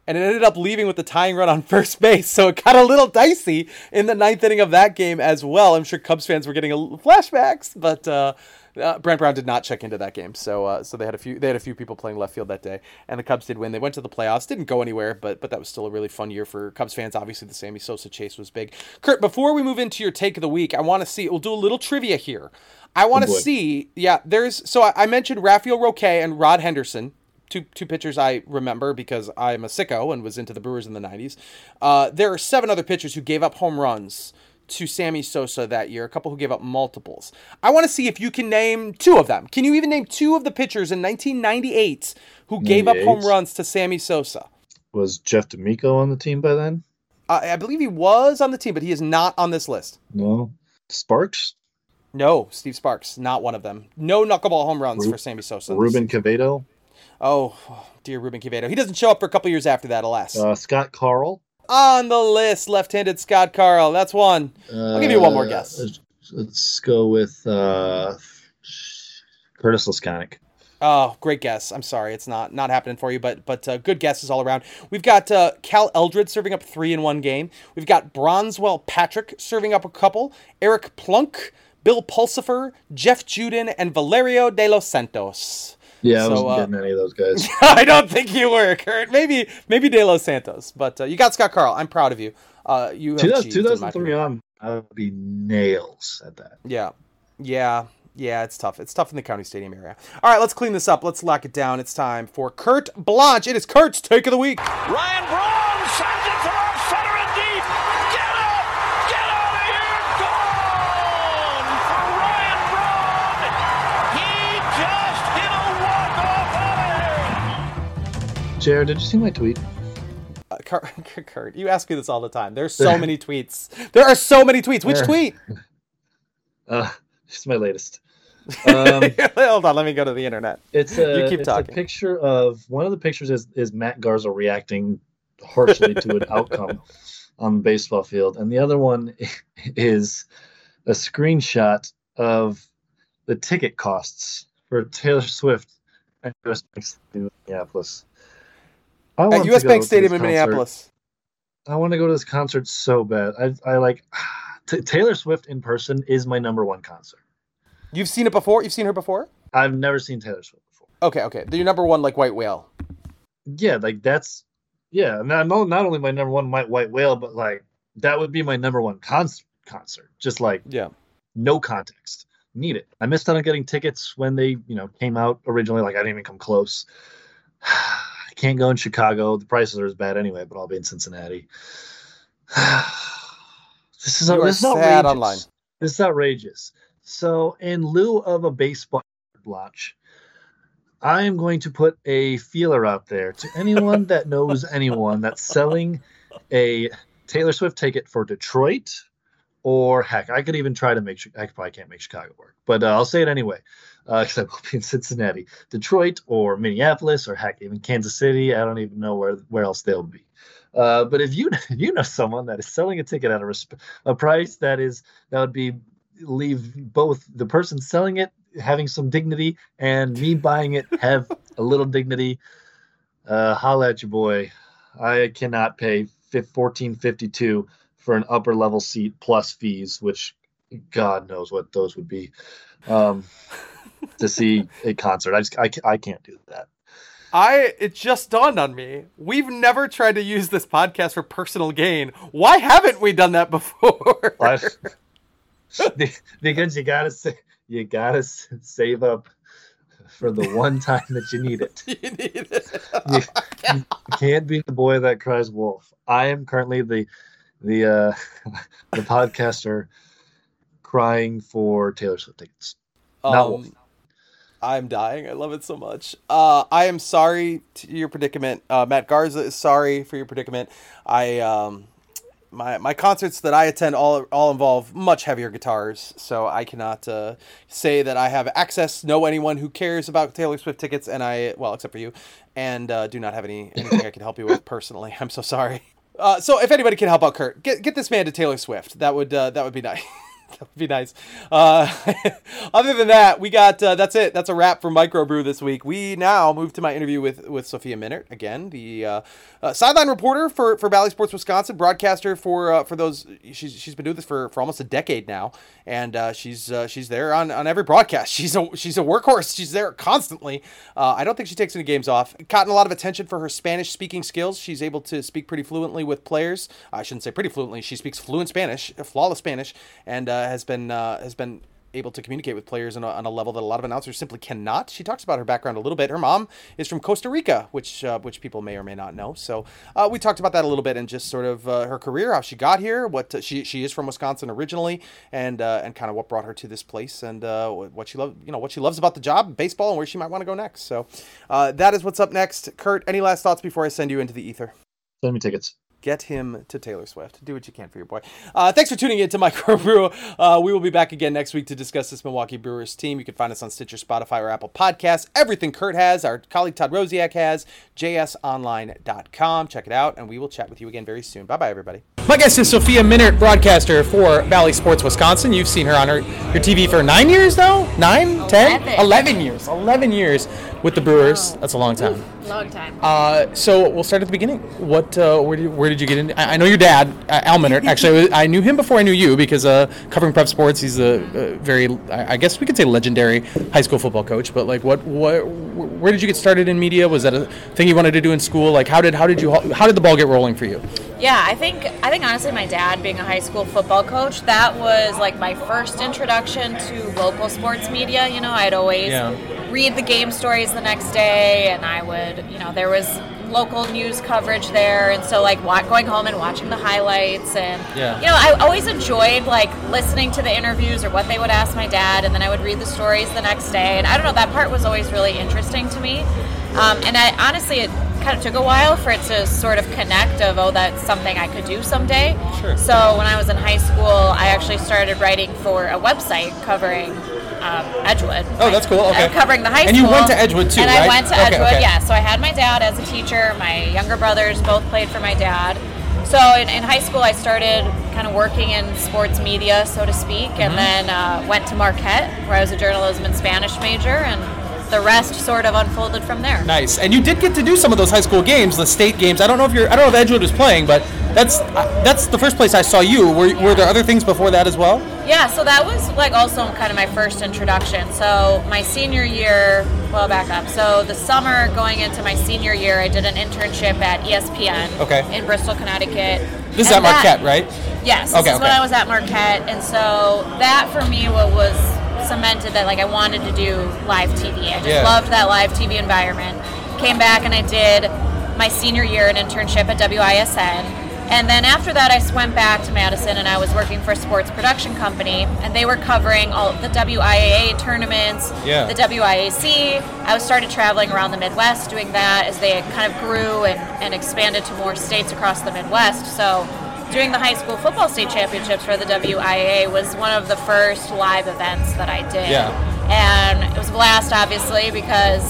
and it ended up leaving with the tying run on first base. So it got a little dicey in the ninth inning of that game as well. I'm sure Cubs fans were getting flashbacks, but Brant Brown did not check into that game. So they had a few people playing left field that day, and the Cubs did win. They went to the playoffs, didn't go anywhere, but that was still a really fun year for Cubs fans. Obviously, the Sammy Sosa chase was big. Kurt, before we move into your take of the week, I want to see. We'll do a little trivia here. I want to see. Yeah, I mentioned Rafael Roque and Rod Henderson. Two pitchers I remember because I'm a sicko and was into the Brewers in the 90s. There are 7 other pitchers who gave up home runs to Sammy Sosa that year, a couple who gave up multiples. I want to see if you can name 2 of them. Can you even name 2 of the pitchers in 1998 who gave up home runs to Sammy Sosa? Was Jeff D'Amico on the team by then? I believe he was on the team, but he is not on this list. No. Sparks? No, Steve Sparks, not one of them. No knuckleball home runs for Sammy Sosa. Ruben Quevedo? Oh, dear Ruben Quevedo. He doesn't show up for a couple years after that, alas. Scott Carl? On the list, left-handed Scott Carl. That's one. I'll give you one more guess. Let's go with Curtis Leskonic. Oh, great guess. I'm sorry, it's not happening for you, but good guesses all around. We've got Cal Eldred serving up 3 in one game. We've got Bronzewell Patrick serving up a couple. Eric Plunk, Bill Pulsifer, Jeff Juden, and Valerio de los Santos. Yeah, I wasn't getting any of those guys. I don't think you were, Kurt. Maybe De Los Santos, but you got Scott Carl. I'm proud of you. You have 2003 on, I would be nails at that. Yeah. It's tough. It's tough in the County Stadium area. All right, let's clean this up. Let's lock it down. It's time for Kurt Blanche. It is Kurt's Take of the Week. Ryan Braun sends it to left center and deep. Get up! Get out of here! Gone for Ryan Braun. He just hit a walk-off out of here. Jared, did you see my tweet? Kurt, you ask me this all the time. There's so many tweets. There are so many tweets. Which tweet? It's my latest. Hold on, let me go to the internet. It's a picture of one of the pictures is Matt Garza reacting harshly to an outcome on the baseball field, and the other one is a screenshot of the ticket costs for Taylor Swift at US Bank Stadium in Minneapolis. At US Bank Stadium in Minneapolis. I want to go to this concert so bad. I like Taylor Swift in person is my number one concert. You've seen it before? You've seen her before? I've never seen Taylor Swift before. Okay. Your number one, like White Whale. Yeah, like that's not only my number one White Whale, but like that would be my number one concert. Just like no context. Need it. I missed out on getting tickets when they came out originally. Like I didn't even come close. I can't go in Chicago. The prices are as bad anyway, but I'll be in Cincinnati. This is outrageous. Online. This is outrageous. So in lieu of a baseball blotch, I am going to put a feeler out there to anyone that knows anyone that's selling a Taylor Swift ticket for Detroit, or heck, I could even try to I probably can't make Chicago work, but I'll say it anyway because I will be in Cincinnati, Detroit, or Minneapolis, or heck, even Kansas City. I don't even know where else they'll be. But if you know someone that is selling a ticket at a price that would be leave both the person selling it having some dignity and me buying it have a little dignity, holla at your boy. I cannot pay $14.52 for an upper level seat plus fees, which God knows what those would be, to see a concert. I can't do that. It just dawned on me. We've never tried to use this podcast for personal gain. Why haven't we done that before? Because you gotta save up for the one time that you need it. You can't be the boy that cries wolf. I am currently the podcaster crying for Taylor Swift tickets. Not wolf. I'm dying. I love it so much. I am sorry to your predicament. Matt Garza is sorry for your predicament. My concerts that I attend all involve much heavier guitars, so I cannot say that I have access, know anyone who cares about Taylor Swift tickets, and except for you, and do not have anything I can help you with personally. I'm so sorry. So if anybody can help out Kurt, get this man to Taylor Swift. That would be nice. That would be nice. Other than that, we got that's it. That's a wrap for Microbrew this week. We now move to my interview with Sophia Minnaert, again, the sideline reporter for Valley Sports Wisconsin, broadcaster for those. She's been doing this for almost a decade now, and she's there on every broadcast. She's a workhorse. She's there constantly. I don't think she takes any games off. Gotten a lot of attention for her Spanish speaking skills. She's able to speak pretty fluently with players. I shouldn't say pretty fluently. She speaks fluent Spanish, flawless Spanish, and has been able to communicate with players on a level that a lot of announcers simply cannot. She talks about her background a little bit. Her mom is from Costa Rica, which people may or may not know. So we talked about that a little bit, and just sort of her career, how she got here, what she is from Wisconsin originally, and kind of what brought her to this place, and what she loves about the job, baseball, and where she might want to go next. So that is what's up next. Kurt, any last thoughts before I send you into the ether? Send me tickets. Get him to Taylor Swift. Do what you can for your boy. Thanks for tuning in to Microbrew. We will be back again next week to discuss this Milwaukee Brewers team. You can find us on Stitcher, Spotify, or Apple Podcasts. Everything Kurt has, our colleague Todd Rosiak has, jsonline.com. Check it out, and we will chat with you again very soon. Bye-bye, everybody. My guest is Sophia Minnaert, broadcaster for Valley Sports Wisconsin. You've seen her on her TV for 9 years now? 9? 10? 11 years. 11 years with the Brewers. That's a long time. Long time. So we'll start at the beginning. Where did you get into? I know your dad, Al Minnaert. Actually, I knew him before I knew you because covering prep sports, he's a very, I guess we could say, legendary high school football coach. But like, where did you get started in media? Was that a thing you wanted to do in school? Like, how did the ball get rolling for you? Yeah, I think honestly, my dad being a high school football coach, that was like my first introduction to local sports media. You know, I'd always read the game stories the next day, and I would, there was local news coverage there, and so like going home and watching the highlights, and I always enjoyed like listening to the interviews or what they would ask my dad, and then I would read the stories the next day, and I don't know, that part was always really interesting to me, and it kind of took a while for it to sort of connect of, that's something I could do someday. Sure. So when I was in high school, I actually started writing for a website covering Edgewood. Oh, that's cool. Okay. Covering the high school. And you went to Edgewood too, right? right? I went to Edgewood, yeah. So I had my dad as a teacher. My younger brothers both played for my dad. So in high school, I started kind of working in sports media, so to speak, and then went to Marquette, where I was a journalism and Spanish major, and the rest sort of unfolded from there. Nice. And you did get to do some of those high school games, the state games. I don't know if Edgewood was playing, but that's the first place I saw you. Were there other things before that as well? Yeah, so that was like also kind of my first introduction. So my senior year, back up. So the summer going into my senior year, I did an internship at ESPN in Bristol, Connecticut. This is at Marquette, right? Yes, this is when I was at Marquette. And so that for me was cemented that like I wanted to do live TV. I just loved that live TV environment. Came back and I did my senior year an internship at WISN. And then after that, I went back to Madison, and I was working for a sports production company, and they were covering all of the WIAA tournaments, the WIAC. I started traveling around the Midwest doing that as they kind of grew and expanded to more states across the Midwest. So doing the high school football state championships for the WIAA was one of the first live events that I did. Yeah. And it was a blast, obviously, because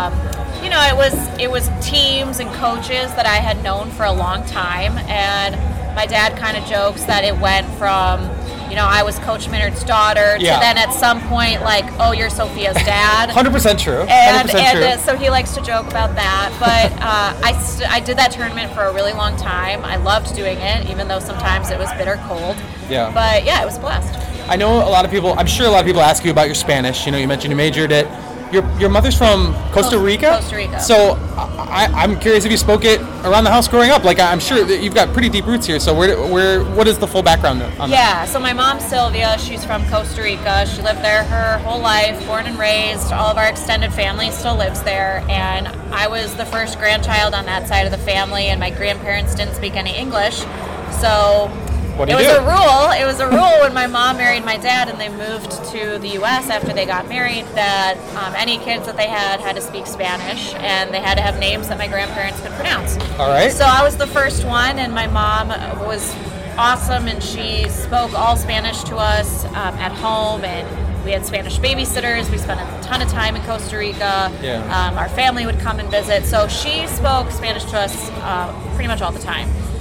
it was teams and coaches that I had known for a long time, and my dad kind of jokes that it went from, I was Coach Minnaert's daughter to then at some point like, oh, you're Sophia's dad. 100% true. 100% and true. So he likes to joke about that, but I did that tournament for a really long time. I loved doing it, even though sometimes it was bitter cold. Yeah. But yeah, it was a blast. I know I'm sure a lot of people ask you about your Spanish. You mentioned you majored it. Your mother's from Costa Rica? Costa Rica. So I'm curious if you spoke it around the house growing up. Like, I'm sure that you've got pretty deep roots here. So what is the full background on that? Yeah, so my mom, Sylvia, she's from Costa Rica. She lived there her whole life, born and raised. All of our extended family still lives there. And I was the first grandchild on that side of the family, and my grandparents didn't speak any English. So it was a rule when my mom married my dad and they moved to the U.S. after they got married that any kids that they had to speak Spanish, and they had to have names that my grandparents could pronounce. All right. So I was the first one, and my mom was awesome, and she spoke all Spanish to us at home, and we had Spanish babysitters. We spent a ton of time in Costa Rica. Yeah. Our family would come and visit, so she spoke Spanish to us pretty much all the time.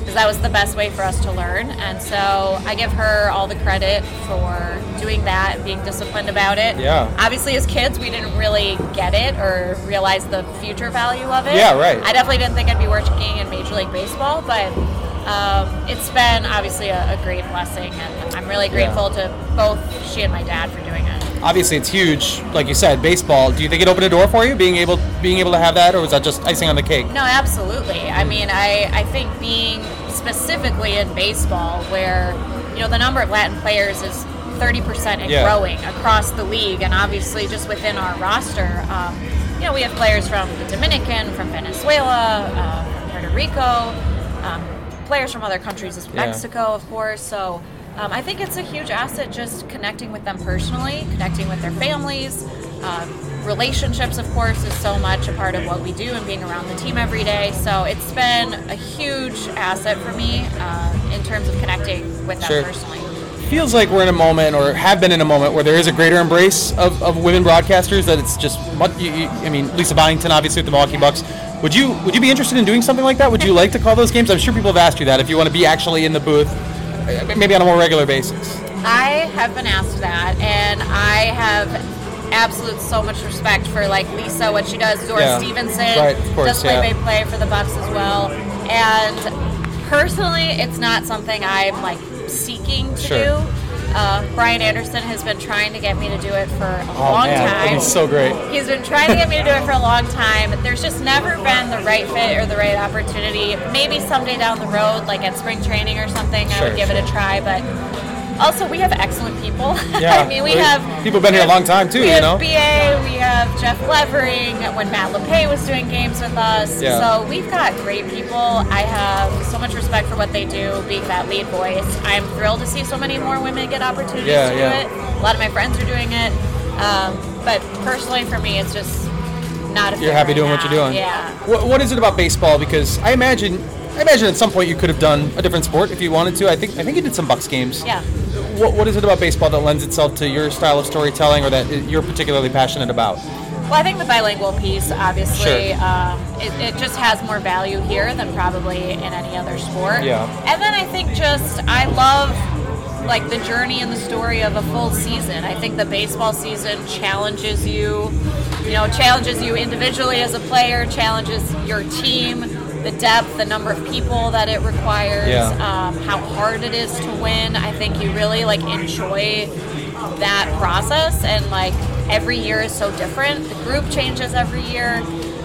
because that was the best way for us to learn. And so I give her all the credit for doing that and being disciplined about it. Yeah. Obviously, as kids, we didn't really get it or realize the future value of it. Yeah, right. I definitely didn't think I'd be working in Major League Baseball, but it's been obviously a great blessing, and I'm really grateful to both she and my dad for doing it. Obviously, it's huge. Like you said, baseball. Do you think it opened a door for you, being able to have that, or was that just icing on the cake? No, absolutely. I mean, I think being specifically in baseball, where the number of Latin players is 30% and growing across the league, and obviously just within our roster, we have players from the Dominican, from Venezuela, from Puerto Rico, players from other countries, as Mexico, of course. So I think it's a huge asset just connecting with them personally, connecting with their families. Relationships, of course, is so much a part of what we do and being around the team every day. So it's been a huge asset for me in terms of connecting with them personally. Feels like we're in a moment, or have been in a moment, where there is a greater embrace of women broadcasters, that it's just, I mean, Lisa Byington, obviously, with the Milwaukee Bucks. Would you be interested in doing something like that? Would you like to call those games? I'm sure people have asked you that, if you want to be actually in the booth, maybe on a more regular basis. I have been asked that, and I have absolute so much respect for Lisa, what she does. Zora Stevenson does play-by-play for the Bucks as well. And personally, it's not something I'm seeking to do. Brian Anderson has been trying to get me to do it for a long time. He's so great. He's been trying to get me to do it for a long time. There's just never been the right fit or the right opportunity. Maybe someday down the road, at spring training or something, I would give it a try. But also, we have excellent people. Yeah. I mean, we have people been here a long time too. We have BA, we have Jeff Levering, when Matt LePay was doing games with us. Yeah. So we've got great people. I have so much respect for what they do, being that lead voice. I'm thrilled to see so many more women get opportunities to do it. A lot of my friends are doing it. But personally, for me, it's just not a fit. You're happy doing now. what you're doing. Yeah. What is it about baseball? Because I imagine at some point you could have done a different sport if you wanted to. I think you did some Bucks games. Yeah. What is it about baseball that lends itself to your style of storytelling, or that you're particularly passionate about? Well, I think the bilingual piece, obviously, it just has more value here than probably in any other sport. Yeah. And then I think I love the journey and the story of a full season. I think the baseball season challenges you individually as a player, challenges your team, the depth, the number of people that it requires, how hard it is to win. I think you really enjoy that process, and every year is so different. The group changes every year,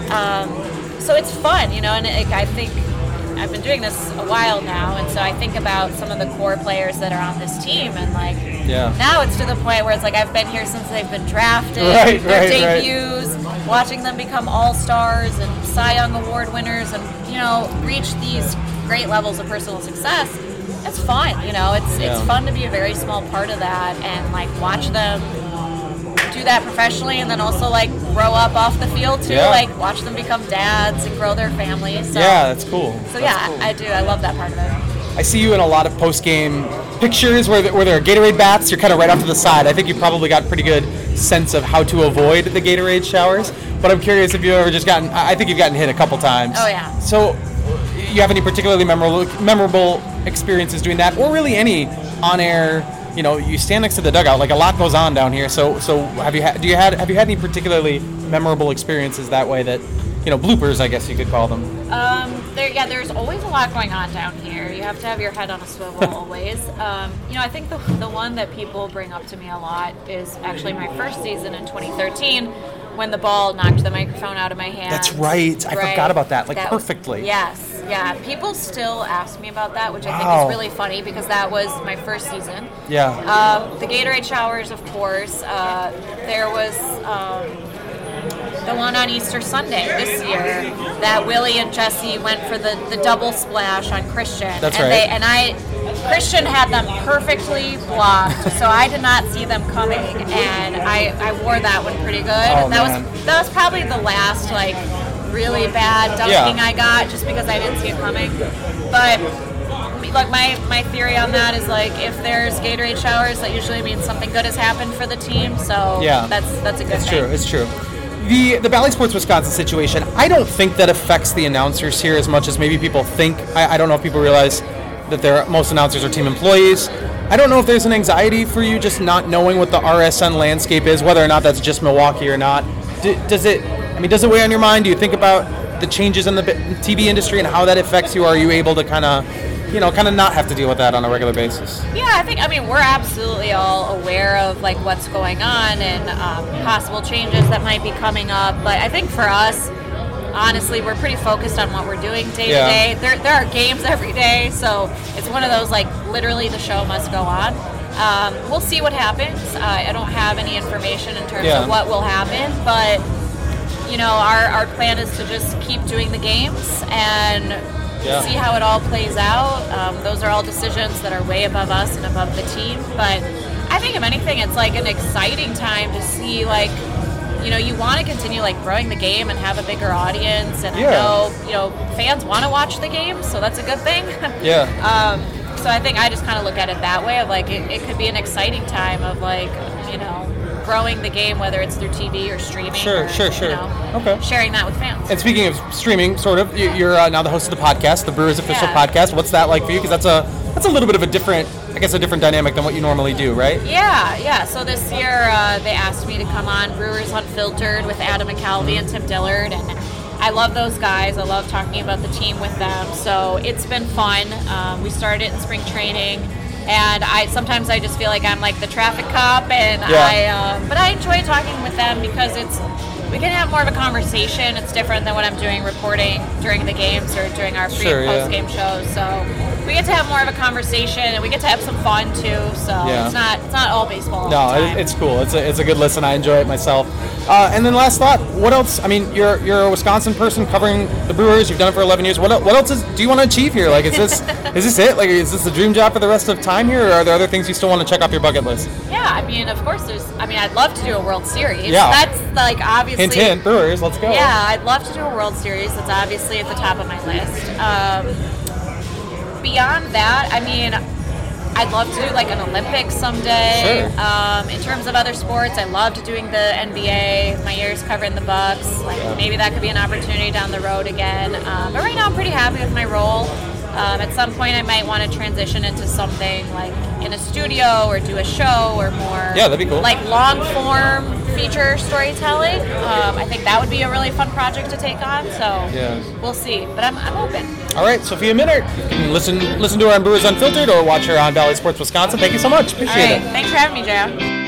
so it's fun, and I think I've been doing this a while now, and so I think about some of the core players that are on this team, and now it's to the point where it's I've been here since they've been drafted, their debuts, watching them become all-stars and Cy Young Award winners, and reach these great levels of personal success. It's fun, it's fun to be a very small part of that, and watch them do that professionally, and then also grow up off the field too, watch them become dads and grow their families. So, that's cool. So cool. I do. I love that part of it. I see you in a lot of post-game pictures where there are Gatorade baths. You're kind of right off to the side. I think you probably got a pretty good sense of how to avoid the Gatorade showers. But I'm curious if you've ever I think you've gotten hit a couple times. Oh, yeah. So you have any particularly memorable experiences doing that, or really any on-air? You stand next to the dugout. A lot goes on down here. So have you had any particularly memorable experiences that way? That bloopers, I guess you could call them. There's always a lot going on down here. You have to have your head on a swivel always. I think the one that people bring up to me a lot is actually my first season in 2013, when the ball knocked the microphone out of my hand. That's right. I forgot about that. Perfectly. Yes. Yeah. People still ask me about that, which I think is really funny, because that was my first season. Yeah. The Gatorade showers, of course. There was the one on Easter Sunday this year that Willie and Jesse went for the double splash on Christian. That's right. Christian had them perfectly blocked, so I did not see them coming, and I wore that one pretty good. That was probably the last really bad dunking I got, just because I didn't see it coming. But my theory on that is if there's Gatorade showers, that usually means something good has happened for the team. So that's a good thing. It's true. The Bally Sports Wisconsin situation, I don't think that affects the announcers here as much as maybe people think. I don't know if people realize that most announcers are team employees. I don't know if there's an anxiety for you just not knowing what the RSN landscape is, whether or not that's just Milwaukee or not. Does it weigh on your mind? Do you think about the changes in the TV industry and how that affects you? Or are you able to kind of not have to deal with that on a regular basis? Yeah, we're absolutely all aware of like what's going on and possible changes that might be coming up. But I think for us, honestly, we're pretty focused on what we're doing day to day. There are games every day, so it's one of those like literally the show must go on. We'll see what happens. I don't have any information in terms of what will happen, but our plan is to just keep doing the games and see how it all plays out. Those are all decisions that are way above us and above the team. But I think if anything, it's like an exciting time to see like, you want to continue like growing the game and have a bigger audience. And I know, fans want to watch the game, so that's a good thing. So I think I just kind of look at it that way of like, it could be an exciting time of like, growing the game, whether it's through TV or streaming. Sure. Okay. Sharing that with fans. And speaking of streaming, sort of, you're now the host of the podcast, the Brewers Official Podcast. What's that like for you? Because that's a little bit of a different dynamic than what you normally do, right? Yeah. So this year they asked me to come on Brewers Unfiltered with Adam McCalvey and Tim Dillard, and I love those guys. I love talking about the team with them. So it's been fun. We started in spring training. And sometimes I just feel like I'm like the traffic cop, and but I enjoy talking with them because we can have more of a conversation. It's different than what I'm doing reporting during the games or during our pre and post game shows. So we get to have more of a conversation, and we get to have some fun too. So it's not all baseball. No, it's cool. It's a good listen. I enjoy it myself. And then last thought, what else? I mean, you're a Wisconsin person covering the Brewers. You've done it for 11 years. What else do you want to achieve here? Like, is this it? Like, is this the dream job for the rest of time here, or are there other things you still want to check off your bucket list? Yeah, of course I'd love to do a World Series. Yeah. That's like obviously. Hint, Brewers, let's go. Yeah, I'd love to do a World Series. That's obviously at the top of my list. Beyond that, I'd love to do like an Olympics someday. Sure. In terms of other sports, I loved doing the NBA. My years covering the Bucks. Maybe that could be an opportunity down the road again. But right now, I'm pretty happy with my role. At some point, I might want to transition into something like in a studio or do a show or more. Yeah, that'd be cool. Like long form feature storytelling. I think that would be a really fun project to take on. So we'll see. But I'm open. All right, Sophia Minnaert. You can listen to her on Brewers Unfiltered or watch her on Bally Sports Wisconsin. Thank you so much. Appreciate it. Thanks for having me, JR.